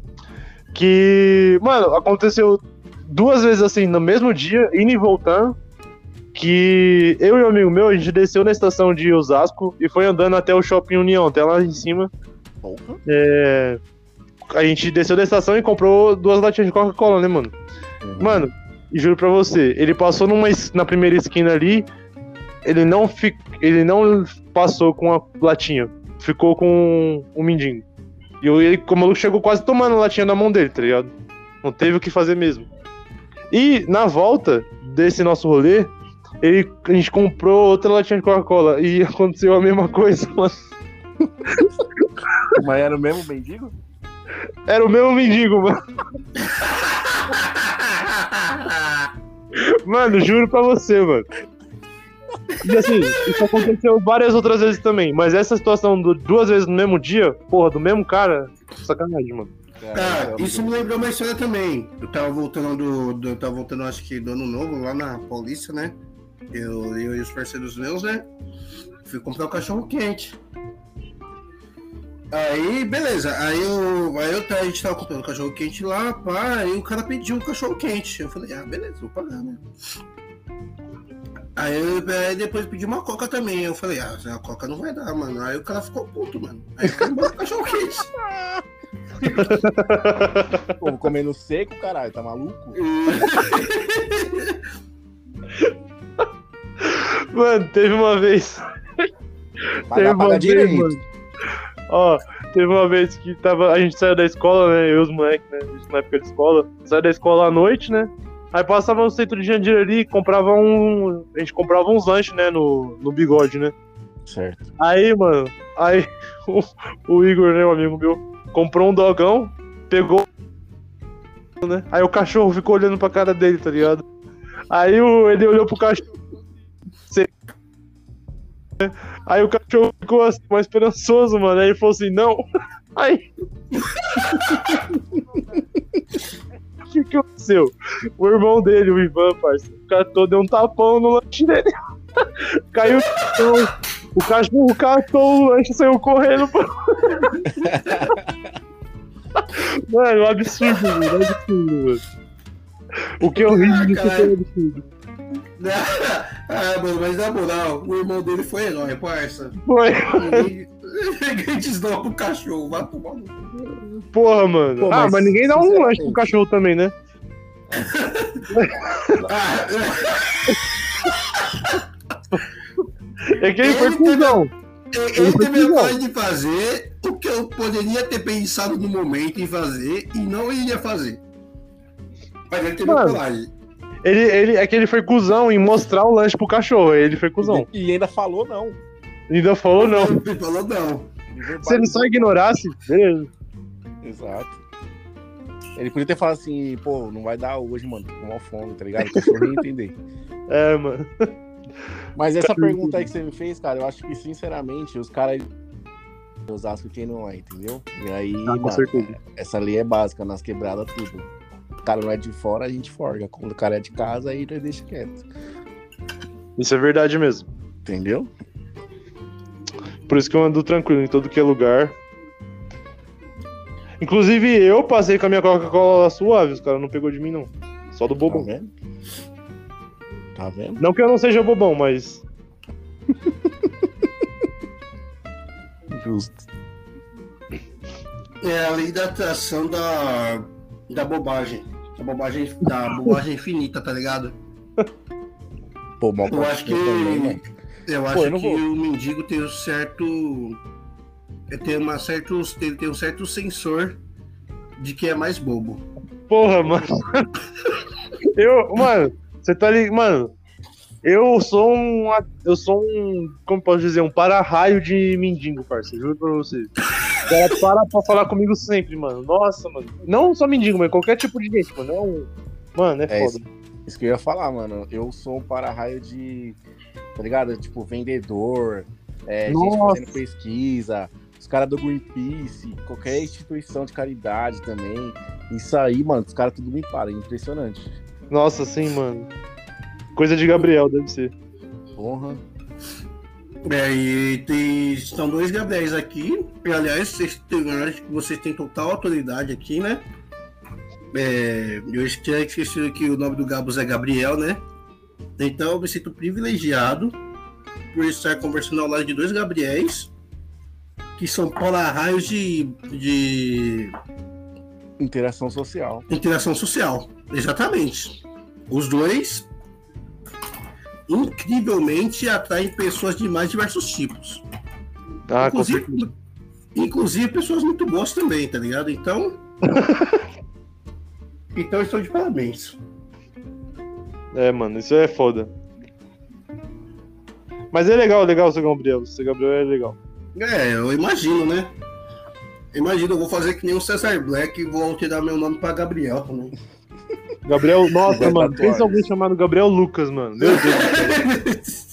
Que, mano, aconteceu 2 vezes assim, no mesmo dia, indo e voltando. Que eu e um amigo meu, a gente desceu na estação de Osasco e foi andando até o Shopping União, até lá em cima. Porra. A gente desceu da estação e comprou 2 latinhas de Coca-Cola, né, mano? Mano, e juro pra você, ele passou na primeira esquina ali, ele não passou com a latinha, ficou com o mendigo. E o maluco chegou quase tomando a latinha na mão dele, tá ligado? Não teve o que fazer mesmo. E na volta desse nosso rolê, a gente comprou outra latinha de Coca-Cola e aconteceu a mesma coisa, mano. Mas era o mesmo mendigo? Era o mesmo mendigo, mano. Mano, juro pra você, mano. E assim, isso aconteceu várias outras vezes também. Mas essa situação 2 vezes no mesmo dia, porra, do mesmo cara, sacanagem, mano. Isso me lembrou uma história também. Eu tava voltando, acho que do Ano Novo, lá na Paulista, né? Eu e os parceiros meus, né? Fui comprar um cachorro quente. Aí, beleza. A gente tava comprando cachorro quente lá, pá, aí o cara pediu um cachorro quente. Eu falei, beleza, vou pagar, né? Aí depois pedi uma coca também. Eu falei, a coca não vai dar, mano. Aí o cara ficou puto, mano. Aí foi embora o cachorro quente. Pô, comendo seco, caralho, tá maluco? Mano, teve uma vez. Paga direito. Mano. Ó, teve uma vez que a gente saiu da escola, né? Eu e os moleques, né? Isso na época de escola. Saiu da escola à noite, né? Aí passava no centro de Jandira ali e a gente comprava uns lanches, né? No Bigode, né? Certo. Aí, mano, o Igor, né? Um amigo meu, comprou um dogão, pegou, né? Aí o cachorro ficou olhando pra cara dele, tá ligado? Aí ele olhou pro cachorro. Aí o cachorro ficou assim, mais esperançoso, mano. Aí ele falou assim, não. Aí. O que aconteceu? O irmão dele, o Ivan, parceiro, catou, deu um tapão no lanche dele. Caiu no chão. O cachorro catou o lanche e saiu correndo. Mano, um absurdo, mano. O que eu ri disso foi um absurdo. Mano, mas na moral, o irmão dele foi herói, parça. Foi. Ninguém desdobra pro cachorro, vai tomar no cu. Porra, mano. Pô, mas ninguém dá um lanche pro cachorro também, né? É que ele foi cuzão. Ele teve a coragem de fazer o que eu poderia ter pensado no momento em fazer e não iria fazer. Mas ele teve a coragem. É que ele foi cuzão em mostrar o lanche pro cachorro. Ele foi cuzão. E ainda falou não. Ainda falou não. Ele falou não. Se ele só ignorasse, beleza. Exato. Ele podia ter falado assim, pô, não vai dar hoje, mano, tô com mal fome, tá ligado? O cachorro ia entender. É, mano. Mas essa pergunta aí que você me fez, cara, eu acho que, sinceramente, os caras de Osasco quem não é, entendeu? E aí, com certeza. Essa lei é básica, nas quebradas, tudo. O cara não é de fora, a gente forga. Quando o cara é de casa, aí ele deixa quieto. Isso é verdade mesmo. Entendeu? Por isso que eu ando tranquilo em todo que é lugar. Inclusive, eu passei com a minha Coca-Cola suave, os caras não pegou de mim, não. Só do bobão. Tá vendo? Tá vendo? Não que eu não seja bobão, mas... Justo. É a lei da atração da bobagem. Da bobagem infinita, tá ligado? Pô, mal Eu acho que... também, né? Eu acho que o mendigo tem um certo... Ele tem um certo sensor de que é mais bobo. Porra, mano. Mano, você tá ligado? Mano, eu sou um. Como posso dizer? Um para-raio de mendigo, parceiro. Juro pra você. O cara para pra falar comigo sempre, mano. Nossa, mano. Não só mendigo, mas qualquer tipo de gente, mano. Mano, é foda. Isso que eu ia falar, mano. Eu sou um para-raio de. Tá ligado? Tipo, vendedor, gente fazendo pesquisa. Os caras do Greenpeace, qualquer instituição de caridade também. Isso aí, mano, os caras tudo me param, é impressionante. Nossa, sim, mano. Coisa de Gabriel, deve ser. Porra. Estão 2 Gabriéis aqui. E, aliás, vocês têm total autoridade aqui, né? Eu tinha esquecido que o nome do Gabos é Gabriel, né? Então eu me sinto privilegiado por estar conversando ao lado de 2 Gabriéis que são para-raios de interação social. Interação social, exatamente. Os 2 incrivelmente atraem pessoas de mais diversos tipos. Inclusive pessoas muito boas também, tá ligado? Então estou de parabéns. É, mano, isso é foda. Mas é legal o seu Gabriel. O seu Gabriel é legal. É, eu imagino, né? Imagina, eu vou fazer que nem o Cesar Black e vou alterar meu nome pra Gabriel também. Gabriel, nossa, Vai mano. tatuar. Pensa alguém chamado Gabriel Lucas, mano. Meu Deus do céu.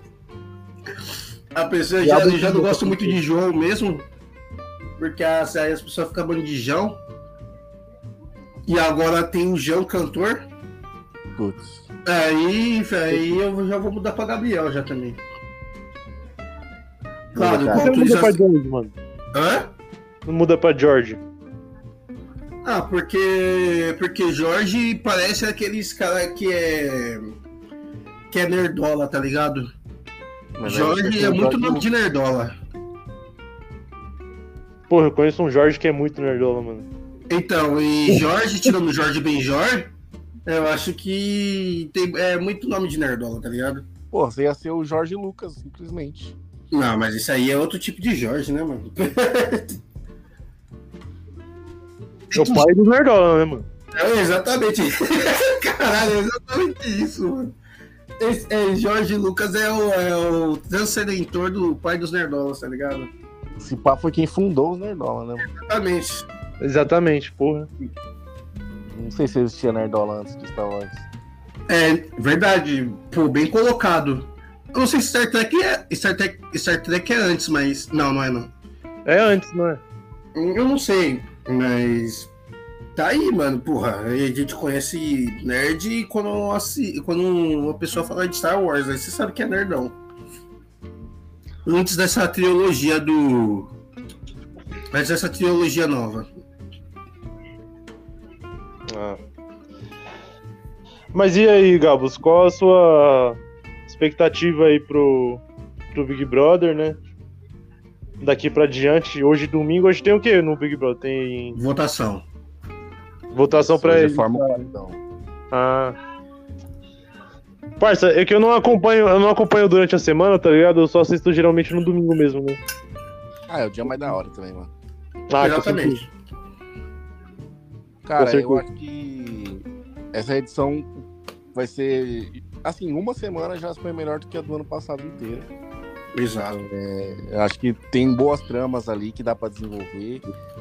A pessoa já não gosta muito de João mesmo, porque aí as pessoas ficam chamando de João. E agora tem o João cantor. Putz. Aí eu já vou mudar pra Gabriel já também. Claro, Muda, Por que não muda pra George, mano? Hã? Não muda pra George. Ah, porque Jorge parece aqueles cara que é nerdola, tá ligado? Mas Jorge é muito nome de nerdola. Porra, eu conheço um Jorge que é muito nerdola, mano. Então, e Jorge, tirando Jorge Benjor, eu acho que é muito nome de nerdola, tá ligado? Pô, você ia ser o Jorge Lucas, simplesmente. Não, mas isso aí é outro tipo de Jorge, né, mano? É o pai do nerdola, né, mano? É exatamente. Caralho, é exatamente isso, mano. Jorge Lucas é o transcendentor do pai dos nerdolas, tá ligado? Esse pá foi quem fundou os Nerdola, né? Exatamente. Exatamente, porra. Não sei se existia Nerdola antes de Star Wars. É verdade, pô, bem colocado. Eu não sei se Star Trek é antes, mas. Não é não. É antes, não é? Eu não sei, mas. Tá aí, mano, porra. A gente conhece nerd quando uma pessoa fala de Star Wars, aí você sabe que é nerdão. Antes dessa trilogia Antes dessa trilogia nova. Ah. Mas e aí, Gabos, qual a sua expectativa aí pro Big Brother, né? Daqui pra diante, hoje domingo, hoje tem o que no Big Brother? Tem Votação. votação pra Hoje ele. forma o paredão. Ah. Parça, é que eu não acompanho durante a semana, tá ligado? Eu só assisto geralmente no domingo mesmo, né? Ah, é o dia mais da hora também, mano. Ah, Exatamente. Cara, certeza. eu acho que essa edição vai ser... Assim, uma semana já foi melhor do que a do ano passado inteiro. Exato. Eu acho que tem boas tramas ali que dá pra desenvolver.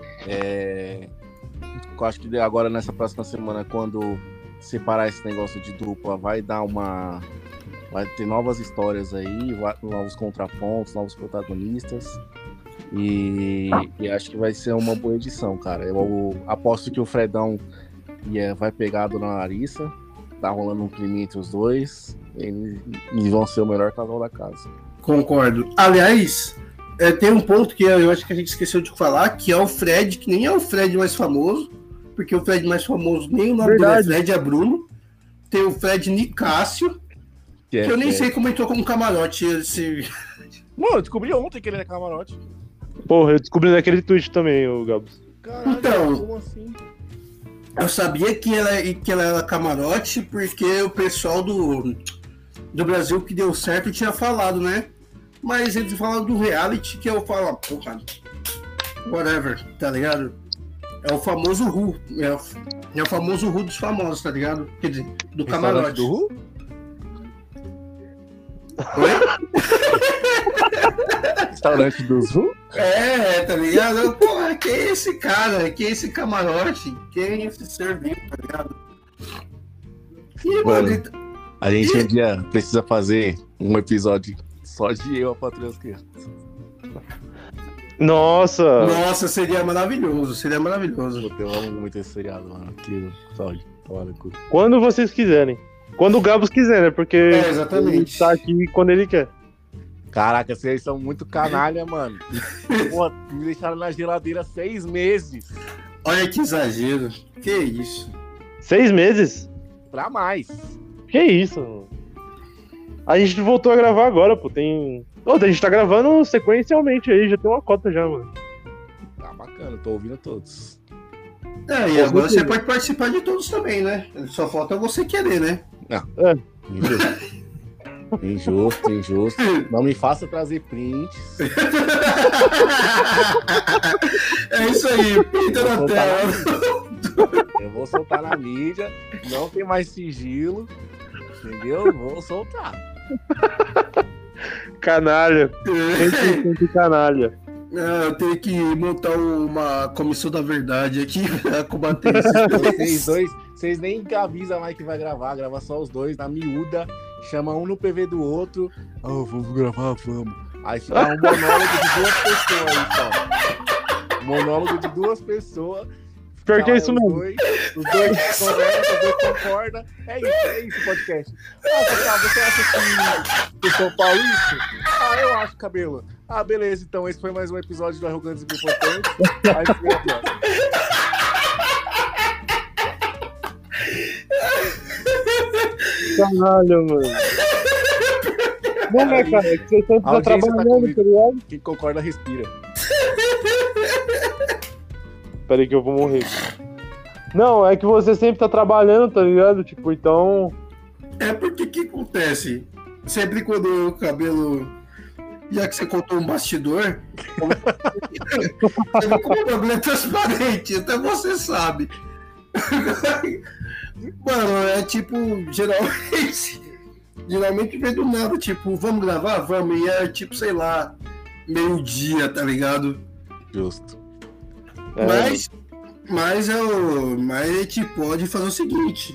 Eu acho que agora nessa próxima semana, quando separar esse negócio de dupla, vai ter novas histórias aí, novos contrapontos, novos protagonistas. E acho que vai ser uma boa edição, cara. Eu aposto que o Fredão vai pegar a Dona Larissa. Tá rolando um clima entre os dois. Eles vão ser o melhor casal da casa. Concordo. Aliás, tem um ponto que eu acho que a gente esqueceu de falar, que é o Fred, que nem é o Fred mais famoso, porque o Fred mais famoso, nem o nome dele é Fred, é Bruno. Tem o Fred Nicásio, que eu nem sei como entrou como camarote. Mano, eu descobri ontem que ele é camarote. Porra, eu descobri naquele tweet também, o Gabos. Caralho, Então. como assim? Eu sabia que ela era camarote porque o pessoal do Brasil que deu certo tinha falado, né? Mas eles falam do reality que eu falo, porra, whatever, tá ligado? É o famoso Ru. É o famoso Ru dos famosos, tá ligado? Quer dizer, do camarote. Do Ru? Oi? Restaurante dos Ru? Tá ligado? Porra, quem é esse cara? Quem é esse camarote? Quem é esse ser vivo, tá ligado? E, mano, A gente um dia precisa fazer um episódio só de Eu, a Patroa e as Crianças. Nossa! nossa, seria maravilhoso, seria maravilhoso. Eu amo muito esse seriado, mano. Que saúde. Olha, cu. Quando vocês quiserem. Quando o Gabos quiser, né? Porque Exatamente. ele tá aqui quando ele quer. Caraca, vocês são muito canalha, mano. Pô, me deixaram na geladeira 6 meses. Olha que exagero. Que isso? 6 meses? Pra mais. Que isso, mano? A gente voltou a gravar agora, pô. A gente tá gravando sequencialmente aí, já tem uma cota já, mano. Tá bacana, tô ouvindo todos. E agora você pode participar de todos também, né? Só falta você querer, né? Injusto. Não me faça trazer prints. É isso aí, pinta na tela. Eu vou soltar na mídia. Não tem mais sigilo. Entendeu? Vou soltar. Canalha. 100% canalha. Eu tenho que montar uma comissão da verdade aqui pra combater esses Vocês nem avisam mais que vai gravar, grava só os dois na miúda, chama um no PV do outro. Vamos gravar, vamos. Aí fica um monólogo de 2 pessoas aí, só. Monólogo de 2 pessoas. Pior que é isso mesmo. Os dois conversam, os dois concordam. É isso o podcast. Você acha que o São Paulo isso? Eu acho, cabelo. Beleza, então esse foi mais um episódio do Arrogantes e Importantes. Aí se vê a próxima. Caralho, mano. Não é, cara, é que você sempre tá trabalhando, tá ligado? Quem concorda, respira. Peraí que eu vou morrer. Não, é que você sempre tá trabalhando, tá ligado? Tipo, então... É porque que acontece? Sempre quando o cabelo... Já que você contou um bastidor... Você vê como o bagulho é transparente, até você sabe. Mano, é tipo, geralmente vem do nada, tipo, vamos gravar? Vamos, e é tipo, sei lá, meio-dia, tá ligado? Justo. Mas a gente pode fazer o seguinte.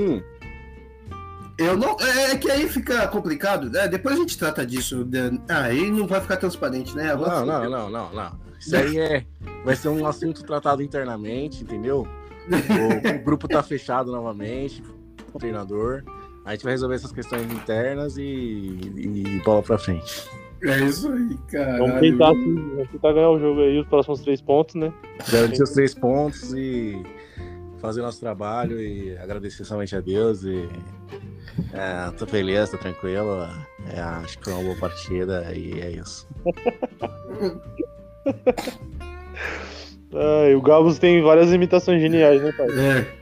Eu não. É que aí fica complicado, né? Depois a gente trata disso. Aí não vai ficar transparente, né? Agora Não. Isso aí vai ser um assunto tratado internamente, entendeu? O grupo tá fechado novamente, o treinador. A gente vai resolver essas questões internas e bola pra frente. É isso aí, cara. Vamos tentar ganhar o jogo aí, os próximos 3 pontos, né? Garantir os 3 pontos e fazer o nosso trabalho e agradecer somente a Deus. Tô feliz, tô tranquilo. Acho que foi uma boa partida e é isso. O Gabos tem várias imitações geniais, né, pai?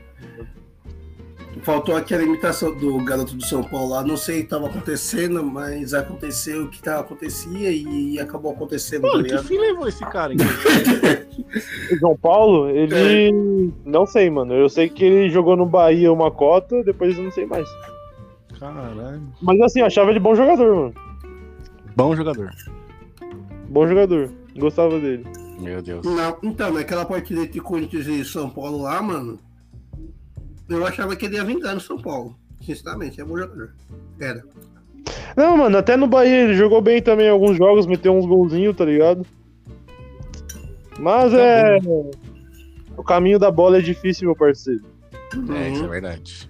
Faltou aquela imitação do garoto do São Paulo lá. Não sei o que estava acontecendo, mas aconteceu o que acontecia e acabou acontecendo. Mano, que fim levou esse cara? O São Paulo, ele... Não sei, mano. Eu sei que ele jogou no Bahia uma cota, depois eu não sei mais. Caralho. Mas assim, eu achava ele bom jogador, mano. Bom jogador. Bom jogador. Gostava dele. Meu Deus. Não, então, naquela partida entre Corinthians e São Paulo lá, mano, eu achava que ele ia vingar no São Paulo. Sinceramente, é bom jogador. Era. Não, mano, até no Bahia ele jogou bem também em alguns jogos, meteu uns golzinhos, tá ligado? Mas o caminho da bola é difícil, meu parceiro. Isso é verdade.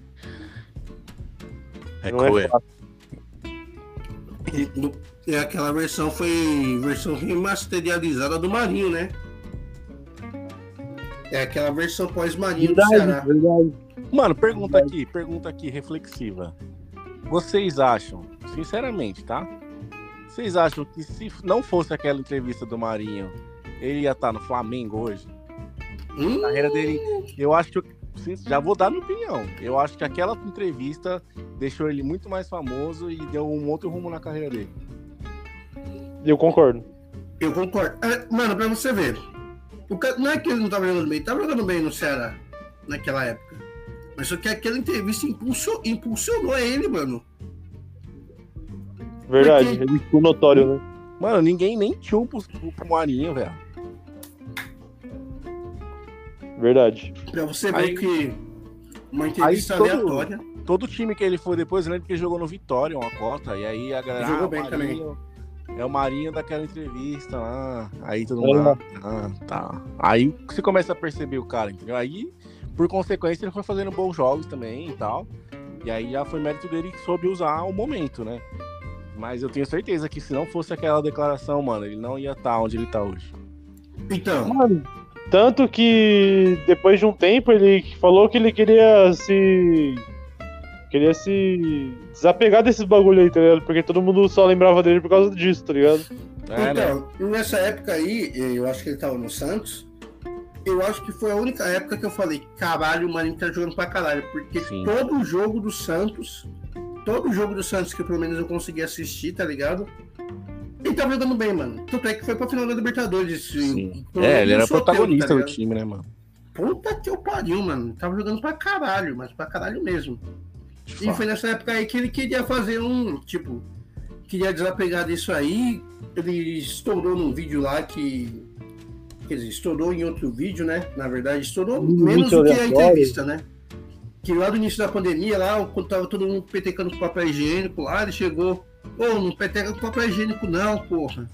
Não é fácil. E aquela versão foi versão remasterizada do Marinho, né? É aquela versão pós-Marinho do Ceará. Verdade. Mano, pergunta aqui, reflexiva. Vocês acham, sinceramente, tá? Vocês acham que se não fosse aquela entrevista do Marinho, ele ia estar no Flamengo hoje? A carreira dele, eu acho que já vou dar minha opinião. Eu acho que aquela entrevista deixou ele muito mais famoso e deu um outro rumo na carreira dele. Eu concordo. Mano, pra você ver, não é que ele não tava jogando bem, tava jogando bem no Ceará naquela época. Mas só que aquela entrevista impulsionou ele, mano. Verdade, Porque... ele ficou notório, né? Mano, ninguém nem tinha pro Marinho, velho. Verdade. Pra você ver que uma entrevista aleatória. Todo time que ele foi depois, eu lembro que ele jogou no Vitória, uma cota, e aí a galera... Jogou bem Marinho, também. É o Marinho daquela entrevista lá. Aí todo mundo... tá. Aí você começa a perceber o cara, entendeu? Aí, por consequência, ele foi fazendo bons jogos também e tal. E aí já foi mérito dele que soube usar o momento, né? Mas eu tenho certeza que se não fosse aquela declaração, mano, ele não ia estar onde ele tá hoje. Então... Mano, tanto que depois de um tempo ele falou que ele queria se desapegar desses bagulho aí, tá ligado? Porque todo mundo só lembrava dele por causa disso, tá ligado? Então, nessa época aí, eu acho que ele tava no Santos, eu acho que foi a única época que eu falei, caralho, o Marinho tá jogando pra caralho, porque todo jogo do Santos que pelo menos eu consegui assistir, tá ligado? Ele tava jogando bem, mano. Tanto é que foi pra final da Libertadores. Sim. Ele era protagonista do time, né, mano? Puta que eu pariu, mano. Tava jogando pra caralho, mas pra caralho mesmo. E foi nessa época aí que ele queria fazer queria desapegar disso aí. Ele estourou num vídeo lá que... Quer dizer, estourou em outro vídeo, né? Na verdade, estourou menos do que a entrevista, né? Que lá no início da pandemia, lá, quando tava todo mundo petecando com papel higiênico lá, ele chegou... Ô, não peteca com papel higiênico não, porra.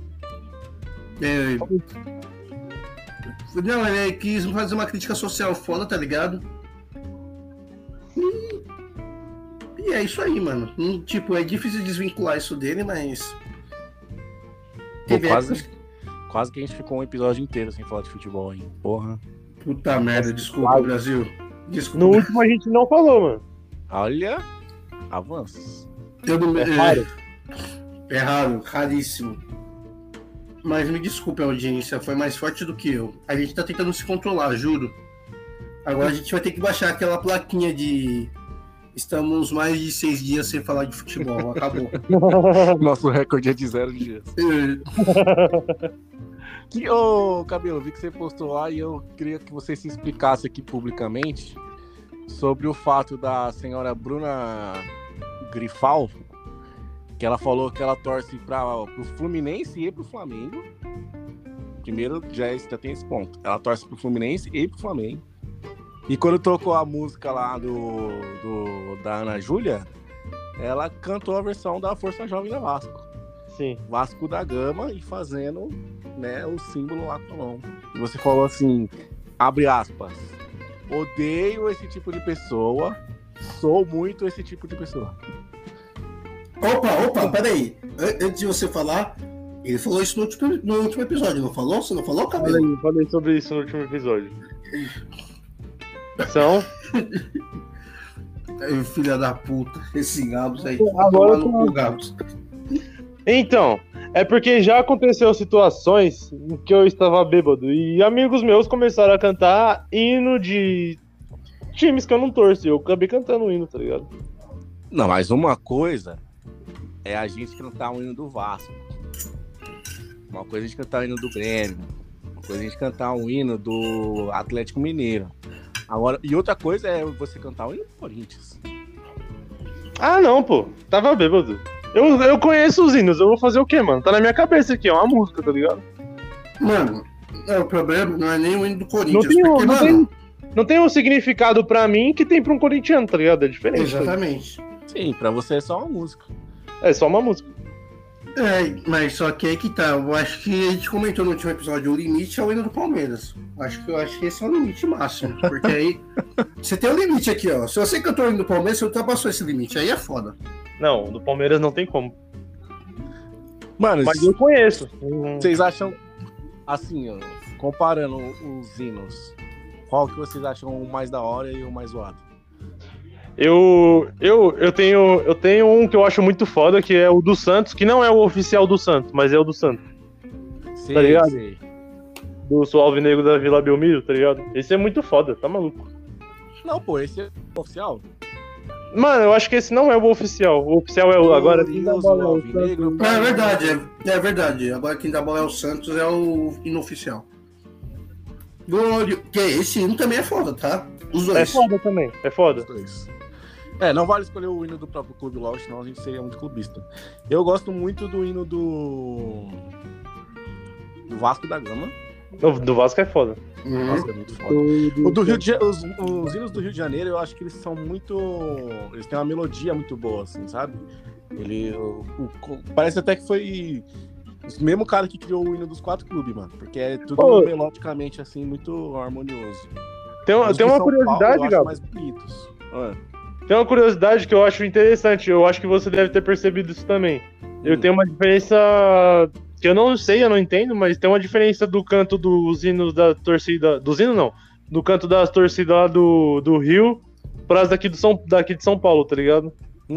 Não, ele quis fazer uma crítica social foda, tá ligado? E é isso aí, mano. Tipo, é difícil desvincular isso dele, mas... Pô, quase que a gente ficou um episódio inteiro sem falar de futebol, hein? Porra. Puta merda, desculpa, Brasil. Desculpa. No último a gente não falou, mano. Olha, avanços. É raro. É raro, raríssimo. Mas me desculpe, a audiência, foi mais forte do que eu. A gente tá tentando se controlar, juro. Agora a gente vai ter que baixar aquela plaquinha de... Estamos mais de 6 dias sem falar de futebol, acabou. Nosso recorde é de 0 dias. Ô, Cabelo, vi que você postou lá e eu queria que você se explicasse aqui publicamente sobre o fato da senhora Bruna Grifal, que ela falou que ela torce pro Fluminense e pro Flamengo. Primeiro, já tem esse ponto. Ela torce pro Fluminense e pro Flamengo. E quando tocou a música lá da Ana Júlia, ela cantou a versão da Força Jovem da Vasco. Sim. Vasco da Gama e fazendo, né, o símbolo lá com a mão. E você falou assim, abre aspas, odeio esse tipo de pessoa, sou muito esse tipo de pessoa. Opa, peraí. Antes de você falar, ele falou isso no último episódio, não falou? Você não falou, Cabelo? Falei sobre isso no último episódio. São... Filha da puta, esse Gabs aí. Agora Gabs. Então, é porque já aconteceu situações em que eu estava bêbado e amigos meus começaram a cantar hino de times que eu não torço. Eu acabei cantando o hino, tá ligado? Não, mas uma coisa é a gente cantar o hino do Vasco. Uma coisa é a gente cantar o hino do Grêmio. Uma coisa é a gente cantar o hino do Atlético Mineiro. Agora, e outra coisa é você cantar o hino do Corinthians. Ah, não, pô. Tava bêbado. Eu conheço os hinos, eu vou fazer o quê, mano? Tá na minha cabeça aqui, é uma música, tá ligado? Mano, o problema não é nem o hino do Corinthians. Não tem um significado pra mim que tem pra um corintiano, tá ligado? É diferente. Exatamente. Sim, pra você é só uma música. É só uma música. Mas só que aí que tá, eu acho que a gente comentou no último episódio, o limite é o hino do Palmeiras. Eu acho que esse é o limite máximo, porque aí você tem um limite aqui, ó. Se você cantou o hino do Palmeiras, você ultrapassou esse limite, aí é foda. Não, do Palmeiras não tem como. Mano, mas eu conheço. Vocês acham, assim, ó, comparando os hinos, qual que vocês acham o mais da hora e o mais zoado? Eu tenho um que eu acho muito foda, que é o do Santos, que não é o oficial do Santos, mas é o do Santos. Sim, tá ligado? Sim. Do Sou Alvinegro da Vila Belmiro, tá ligado? Esse é muito foda, tá maluco. Não, pô, esse é o oficial? Mano, eu acho que esse não é o oficial. O oficial é o agora. É verdade. Agora quem dá bola é o Santos, é o inoficial. Que esse hino também é foda, tá? Os dois. É foda também, é foda. Os dois. Não vale escolher o hino do próprio clube logo, senão a gente seria muito clubista. Eu gosto muito do hino do Vasco da Gama. Do Vasco é foda. Vasco é muito foda. O do Rio de os hinos do Rio de Janeiro, eu acho que eles são muito... Eles têm uma melodia muito boa, assim, sabe? Parece até que foi o mesmo cara que criou o hino dos 4 clubes, mano. Porque é tudo melodicamente, assim, muito harmonioso. Tem uma curiosidade, Gabo. Mais bonitos. Tem uma curiosidade que eu acho interessante. Eu acho que você deve ter percebido isso também. Eu tenho uma diferença que eu não sei, eu não entendo, mas tem uma diferença do canto dos hinos da torcida. Dos hinos não. Do canto das torcidas lá do Rio para as daqui de São Paulo, tá ligado?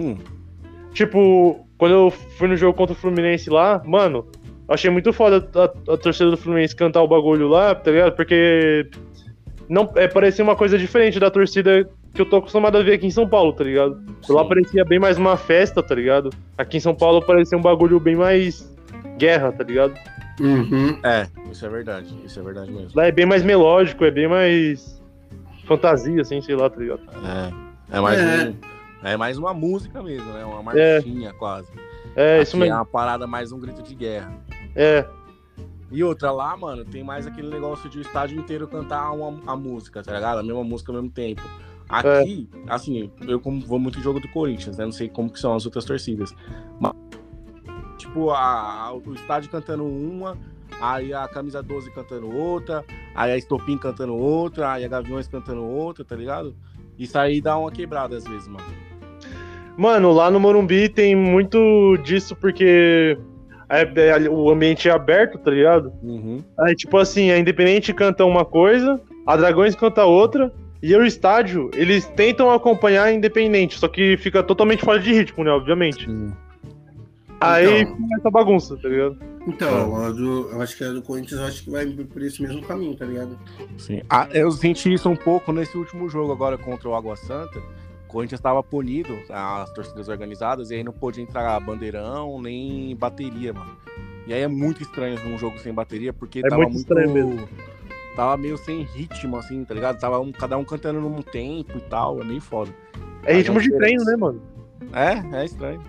Tipo, quando eu fui no jogo contra o Fluminense lá, mano, eu achei muito foda a torcida do Fluminense cantar o bagulho lá, tá ligado? Porque parecia uma coisa diferente da torcida que eu tô acostumado a ver aqui em São Paulo, tá ligado? Sim. Lá parecia bem mais uma festa, tá ligado? Aqui em São Paulo parecia um bagulho bem mais guerra, tá ligado? Isso é verdade mesmo. Lá é bem mais melódico, é bem mais fantasia, assim, sei lá, tá ligado? É mais uma música mesmo, né? Uma marchinha quase. É, isso Aqui é mesmo. uma parada mais um grito de guerra. É. E outra lá, mano, tem mais aquele negócio de o estádio inteiro cantar a música, tá ligado? A mesma música ao mesmo tempo. Aqui, assim, eu como vou muito em jogo do Corinthians, né? Não sei como que são as outras torcidas. Mas, tipo, o estádio cantando uma, aí a Camisa 12 cantando outra, aí a Estopim cantando outra, aí a Gaviões cantando outra, tá ligado? Isso aí dá uma quebrada às vezes, mano. Mano, lá no Morumbi tem muito disso porque o ambiente é aberto, tá ligado? Uhum. Aí, tipo assim, a Independente canta uma coisa, a Dragões canta outra, e o estádio, eles tentam acompanhar a Independente, só que fica totalmente fora de ritmo, né, obviamente. Aí Então. fica essa bagunça, tá ligado? Então, eu acho que a do Corinthians, eu acho que vai por esse mesmo caminho, tá ligado? Sim. Eu senti isso um pouco nesse último jogo agora contra o Água Santa. O Corinthians estava punido, as torcidas organizadas, e aí não pôde entrar bandeirão nem bateria, mano. E aí é muito estranho um jogo sem bateria, porque tava muito estranho mesmo. Tava meio sem ritmo, assim, tá ligado? Tava cada um cantando num tempo e tal, é meio foda. É ritmo de treino, né, mano? É estranho.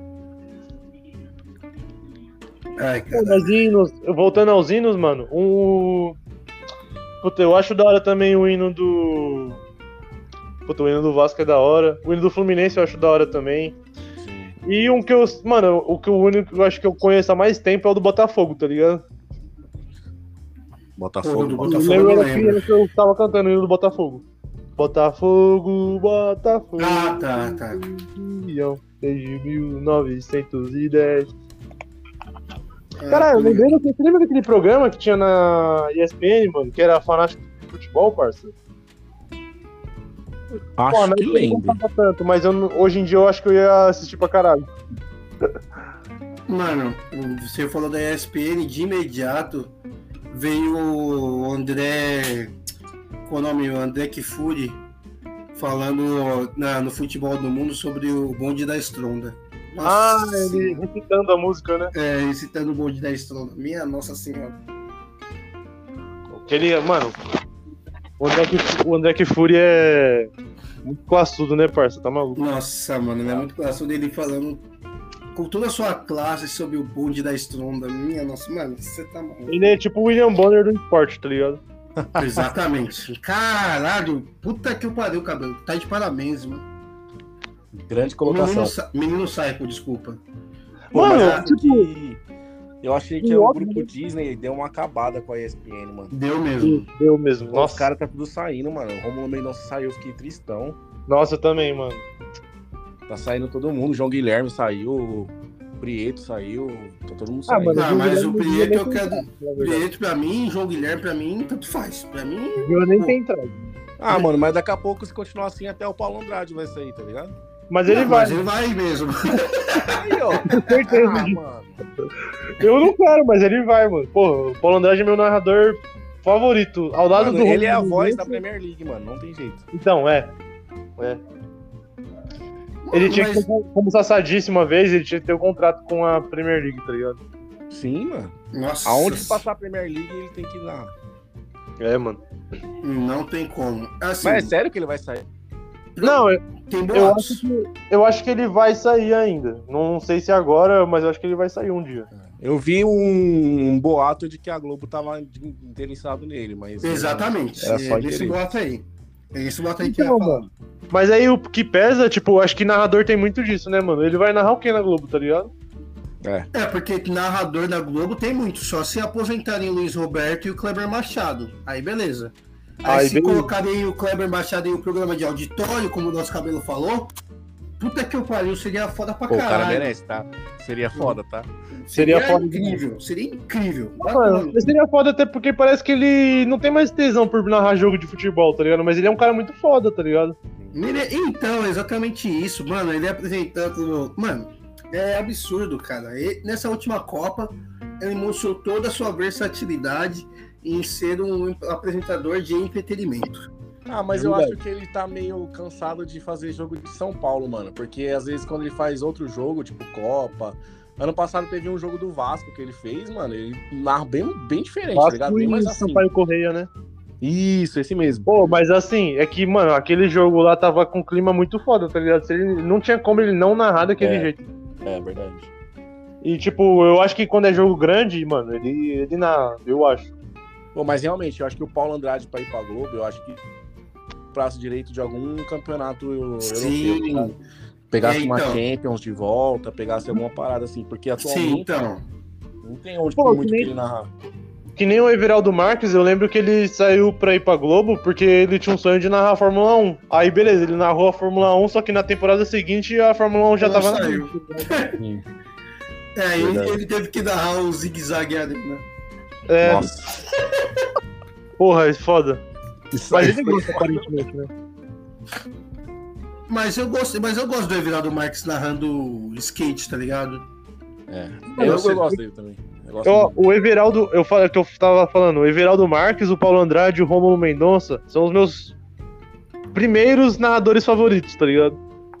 Ai, cara. Mas hinos, voltando aos hinos, mano, Puta, eu acho da hora também o hino do... Puta, o hino do Vasco é da hora. O hino do Fluminense eu acho da hora também. Sim. E um que eu... Mano, o único que eu acho que eu conheço há mais tempo é o do Botafogo, tá ligado? Botafogo. Do Eu Botafogo lembro eu não era lembro. que eu tava cantando o hino do Botafogo. Botafogo, Botafogo. Ah, tá. Campeão desde 1910. Caralho, eu lembrei você lembra daquele programa que tinha na ESPN, mano, que era fanático de futebol, parceiro? Acho Pô, que não lembro. gostava tanto, mas hoje em dia eu acho que eu ia assistir pra caralho. Mano, você falou da ESPN, de imediato veio o André, qual o nome? O André Kfouri falando no Futebol do Mundo sobre o bonde da Estronda. Nossa Ele recitando a música, né? citando o bonde da Estronda. Minha Nossa Senhora. Mano, o André Kfouri é muito classudo, né, parça? Tá maluco? Nossa, mano, é muito clássico dele falando com toda a sua classe sobre o bonde da Estronda. Minha Nossa, mano, você tá maluco. Ele é tipo o William Bonner do esporte, tá ligado? Exatamente. Caralho, puta que eu pariu, cabelo. Tá de parabéns, mano. Grande colocação. Menino Psycho, desculpa. Pô, Mano, mas tipo, eu achei que o grupo Disney deu uma acabada com a ESPN, mano. Deu mesmo. eu mesmo. Os Nossa, caras tá tudo saindo, mano. O Romulo Mendonça saiu, eu fiquei tristão. nossa, eu também, mano. Tá saindo todo mundo. João Guilherme saiu, o Prieto saiu, tá todo mundo saindo. mano, Ah, mas o Guilherme Prieto eu nem quero. tem entrada, na verdade. Prieto pra mim, João Guilherme pra mim, tanto faz. Pra mim. Eu nem pô, tem entrada. Mano, mas daqui a pouco, se continuar assim, até o Paulo Andrade vai sair, tá ligado? Mas ele não, vai. Mas ele vai mesmo. Aí, ó. certeza Ah, disso. mano. Eu não quero, mas ele vai, mano. Pô, o Paulo Andrade é meu narrador favorito. Ao lado Mano, do ele é a Romulo voz da Mendonça. Premier League, mano. Não tem jeito. Então, Ele tinha que ter, como o Sassá disse uma vez, ele tinha que ter um contrato com a Premier League, tá ligado? Sim, mano. Nossa. Aonde passar a Premier League, ele tem que ir lá. É, mano. Não tem como. Assim, Mas é sério que ele vai sair? Não, tem eu boatos. eu acho que ele vai sair ainda. Não sei se agora, mas eu acho que ele vai sair um dia. Eu vi um boato de que a Globo tava interessado nele, mas... Exatamente. Era só Esse interesse. boato aí. Esse boato aí que Então, eu ia falar. mano. Mas aí o que pesa, tipo, acho que narrador tem muito disso, né, mano? Ele vai narrar o que na Globo, tá ligado? É, porque narrador da Globo tem muito. Só se aposentarem o Luiz Roberto e o Kleber Machado. Aí beleza. Aí se beleza. colocarem o Kleber Machado em um programa de auditório, como o nosso cabelo falou, puta que eu pariu, seria foda pra Pô, o caralho. cara merece, tá? Seria foda, tá? Seria foda incrível, seria incrível. Mano, seria foda até porque parece que ele não tem mais tesão por narrar jogo de futebol, tá ligado? Mas ele é um cara muito foda, tá ligado? Então, exatamente isso, mano. Ele apresentando. Mano, é absurdo, cara. Nessa última Copa, ele mostrou toda a sua versatilidade em ser um apresentador de entretenimento. Ah, mas eu acho que ele tá meio cansado de fazer jogo de São Paulo, mano. Porque às vezes quando ele faz outro jogo, tipo Copa. Ano passado teve um jogo do Vasco que ele fez, mano. Ele narra bem diferente, tá ligado? Bem mais e assim. Sampaio Correia, né? Isso, esse mesmo. Pô, mas assim, é que, mano, aquele jogo lá tava com um clima muito foda, tá ligado? Não tinha como ele não narrar daquele jeito. É verdade. E, tipo, eu acho que quando é jogo grande, mano, ele narra, eu acho. Pô, mas realmente, eu acho que o Paulo Andrade pra ir pra Globo, eu acho que braço direito de algum campeonato Sim. europeu, tá? Pegasse uma Então. Champions de volta, pegasse alguma parada assim, porque Sim, atualmente então. não tem onde Pô, muito que nem- que ele narrar. Que nem o Everaldo Marques, eu lembro que ele saiu pra ir pra Globo porque ele tinha um sonho de narrar a Fórmula 1. Aí, beleza, ele narrou a Fórmula 1, só que na temporada seguinte a Fórmula 1 já Ela tava saiu. Sim. Ele teve que narrar o zigue-zague ali, né? É, Nossa. porra, é foda. Isso Mas aí ele foi gosta, aparentemente, né? Mas eu gosto do Everaldo Marques narrando skate, tá ligado? Eu Você- gosto dele também. Eu gosto Ó, muito. o Everaldo, que eu tava falando, o Everaldo Marques, o Paulo Andrade e o Rômulo Mendonça são os meus primeiros narradores favoritos, tá ligado?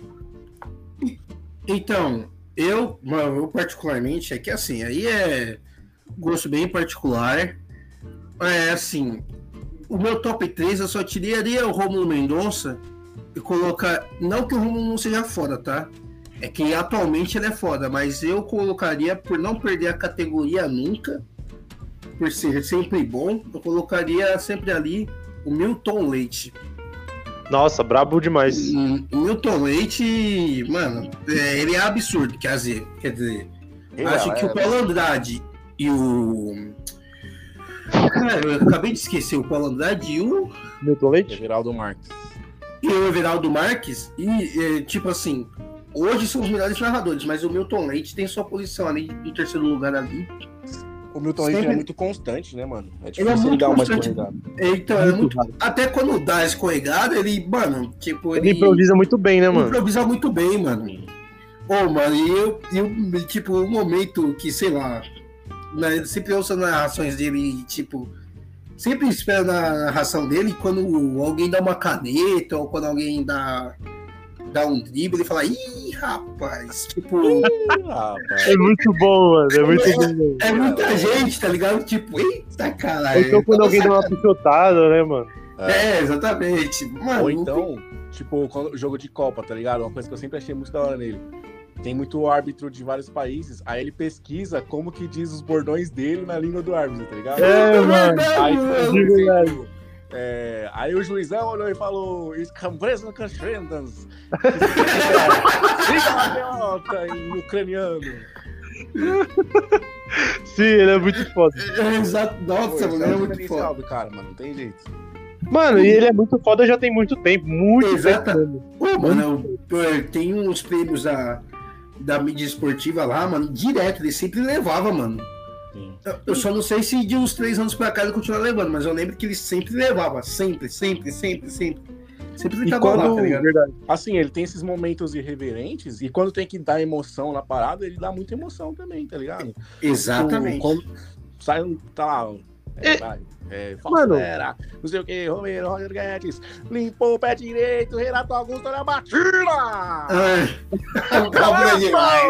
Então, eu particularmente, é que assim, aí é gosto bem particular. É assim, o meu top 3 eu só tiraria o Rômulo Mendonça e colocar. Não que o Rômulo não seja foda, tá? É que atualmente ele é foda, mas eu colocaria, por não perder a categoria nunca, por ser sempre bom, eu colocaria sempre ali o Milton Leite. Nossa, brabo demais. O Milton Leite, mano, ele é absurdo, quer dizer. Acho que o Paulo Andrade e o. Cara, eu acabei de esquecer o Paulo Andrade e o Milton Leite? Everaldo Marques. Everaldo Marques. E, tipo assim, hoje são os melhores narradores, mas o Milton Leite tem sua posição ali em terceiro lugar ali. O Milton Leite Sempre- é muito constante, né, mano? É Ele é difícil ele muito dar uma constante. escorregada. Então, é muito. Até quando dá a escorregada, ele, mano, tipo, Ele improvisa muito bem, né, ele mano? improvisa muito bem, mano. Ô, mano, e eu, tipo, um momento que, sei lá, né, sempre ouço as narrações dele, tipo, sempre espero na narração dele quando alguém dá uma caneta ou quando alguém dá um drible, ele fala, ih, rapaz, tipo, Rapaz. É muito bom, mano. É muito bom. Mano. é muita gente, tá ligado? Tipo, eita, Ou caralho. então quando tá alguém dá uma pichotada, né, mano? É, exatamente. Mano, Ou então, tipo, quando, jogo de Copa, tá ligado? Uma coisa que eu sempre achei muito da hora nele. Tem muito árbitro de vários países, aí ele pesquisa como que diz os bordões dele na língua do árbitro, tá ligado? É, mano. Aí, mano. por de verdade. exemplo, aí o juizão olhou e falou: Escambres no Castrendas. Fica uma derrota em ucraniano. Sim, ele é muito foda. Exato. Nossa, Pô, mano, esse é o muito diferencial foda. do cara, mano, não tem jeito. Mano, e ele é muito foda já tem muito tempo. Muito Exata. tempo. Pô, mano, tem uns prêmios da mídia esportiva lá, mano, direto, ele sempre levava, mano. Sim. Eu só não sei se de uns 3 anos pra cá ele continua levando, mas eu lembro que ele sempre levava. Sempre. Sempre ele E tava quando- lá, tá ligado? Verdade. Assim, ele tem esses momentos irreverentes, e quando tem que dar emoção na parada, ele dá muita emoção também, tá ligado? Exatamente. Quando sai um. Tá lá. Mano. Galera, não sei o que, Romero, Roger Guedes, limpou o pé direito, Renato Augusto na batida! Ah, o Calvo é demais.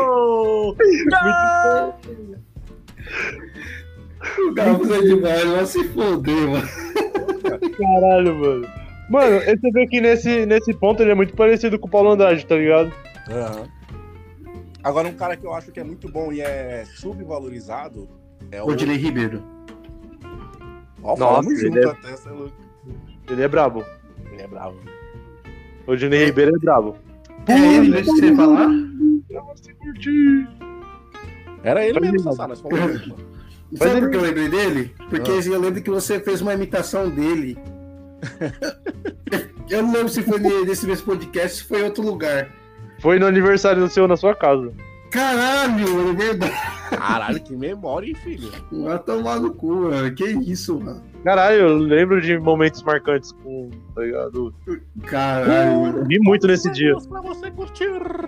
O Calvo é demais, vai se foder, mano. Caralho, mano. Mano, você vê que nesse ponto ele é muito parecido com o Paulo Andrade, tá ligado? Aham. Agora, um cara que eu acho que é muito bom e é subvalorizado é o. Odilei Ribeiro. Ó, Nossa, falamos ele junto é- até, cê é louco. Ele é brabo. Ele é bravo. O Dinei Ribeiro é brabo. É ele mesmo que você ia falar? Era ele Pode mesmo, ir, Sassá, nós falamos junto, mano. Sabe ele- por que eu lembrei dele? Porque eu lembro que você fez uma imitação dele. Eu não lembro se foi nesse mesmo podcast, se foi em outro lugar. Foi no aniversário do seu na sua casa. Caralho, mano, é verdade. Caralho, que memória, hein, filho? Vai tomar no cu, mano. Que isso, mano. Caralho, eu lembro de momentos marcantes com, tá ligado? Caralho, mano. Eu ri muito nesse dia. Pra você curtir.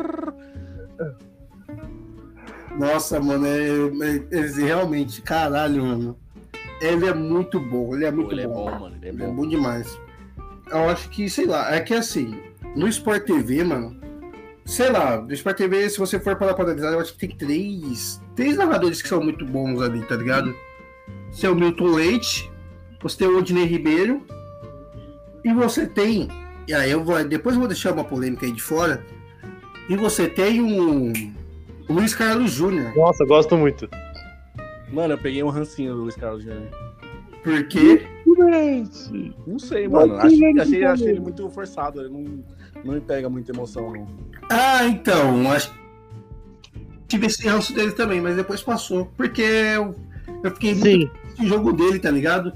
Nossa, mano, realmente, caralho, mano. Ele é muito bom, ele é muito Ele é bom. bom, mano. Ele é Ele é bom. bom demais. Eu acho que, sei lá, é que assim, no Sport TV, mano, sei lá, no Sport TV, se você for parar pra analisar, eu acho que tem três narradores que são muito bons ali, tá ligado? Você é o Milton Leite, você tem o Odinei Ribeiro, e você tem, e aí depois eu vou deixar uma polêmica aí de fora, e você tem Luiz Carlos Júnior. Nossa, gosto muito. Mano, eu peguei um rancinho do Luiz Carlos Júnior. Por quê? Não sei, mano. Achei ele muito forçado. Ele não me pega muita emoção, não. Ah, então, acho que tive esse ranço dele também, mas depois passou. Porque eu fiquei muito no jogo dele, tá ligado?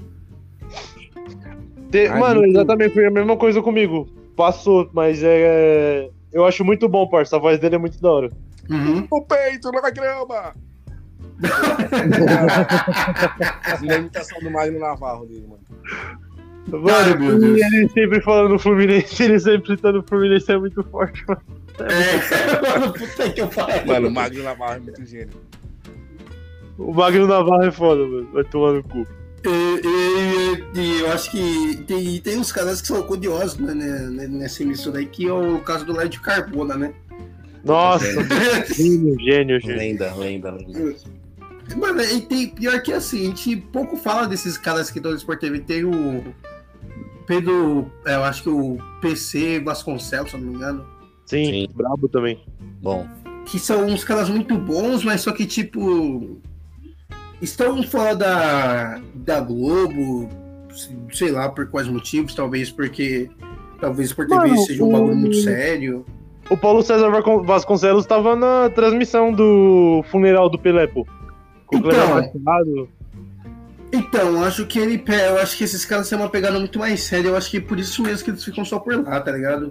Mano, exatamente, foi a mesma coisa comigo. Passou, mas eu acho muito bom, parça. A voz dele é muito da hora. Uhum. O peito na grama! A imitação do Magno Navarro dele, mano. Mano, meu Deus. ele sempre falando no Fluminense, ele sempre tá no Fluminense, é muito forte, mano. Mano, puta que eu pariu. Mano, o Magno Navarro é muito gênio. O Magno Navarro é foda, mano. Vai tomar no cu. E eu acho que tem uns caras que são curiosos, né, nessa emissora aí, que é o caso do Lédio Carbona, né? Nossa, gênio. Lenda. Mano, e tem, pior que assim, a gente pouco fala desses caras que estão no Sport TV. Tem o Pedro, eu acho que o PC Vasconcelos, se eu não me engano. Sim, brabo também. Bom. Que são uns caras muito bons, mas só que, tipo, estão fora da Globo, sei lá por quais motivos, talvez o Sport TV seja um bagulho muito sério. O Paulo César Vasconcelos tava na transmissão do funeral do Pelé, pô. Então, acho que eu acho que esses caras têm uma pegada muito mais séria. Eu acho que é por isso mesmo que eles ficam só por lá, tá ligado?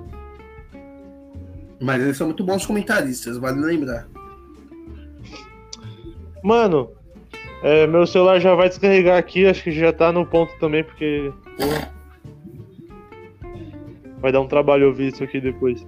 Mas eles são muito bons comentaristas, vale lembrar. Mano, meu celular já vai descarregar aqui, acho que já tá no ponto também, porque vai dar um trabalho ouvir isso aqui depois.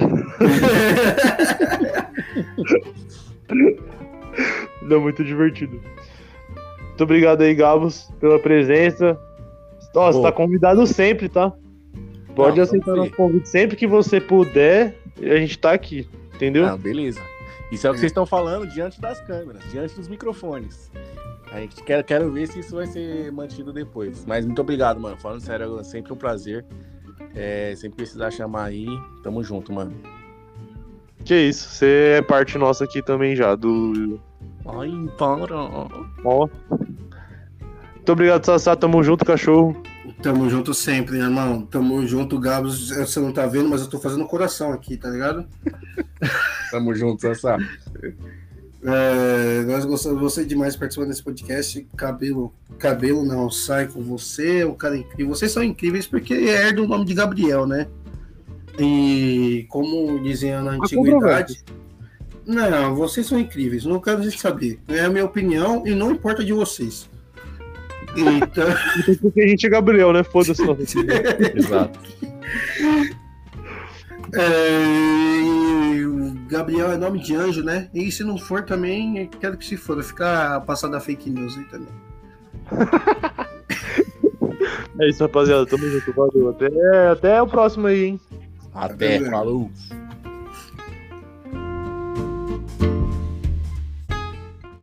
Não, muito divertido. Muito obrigado aí, Gabos, pela presença. Nossa, tá convidado sempre, tá? Pode aceitar nosso convite sempre que você puder. A gente tá aqui, entendeu? Ah, beleza. Isso é o que vocês estão falando diante das câmeras, diante dos microfones. A gente quero ver se isso vai ser mantido depois. Mas muito obrigado, mano. Falando sério, é sempre um prazer. Sempre precisar chamar aí, tamo junto, mano. Que isso, você é parte nossa aqui também já, Ai, para. Ó. Muito obrigado, Sassá, tamo junto, cachorro. Tamo junto sempre, irmão. Tamo junto, Gabs. Você não tá vendo, mas eu tô fazendo coração aqui, tá ligado? Tamo junto, Sassá. Nós gostamos de você demais participando desse podcast. Cabelo não sai com você, o cara é incrível. Vocês são incríveis porque herdam o nome de Gabriel, né? E como diziam na antiguidade. Não, vocês são incríveis, não quero nem saber. É a minha opinião e não importa de vocês. Então... Porque a gente é Gabriel, né? Foda-se. Exato. O Gabriel é nome de anjo, né? E se não for também, quero que se for. Ficar passando a fake news aí também. É isso, rapaziada. Tamo junto. Valeu. Até o próximo aí, hein? Até. Falou.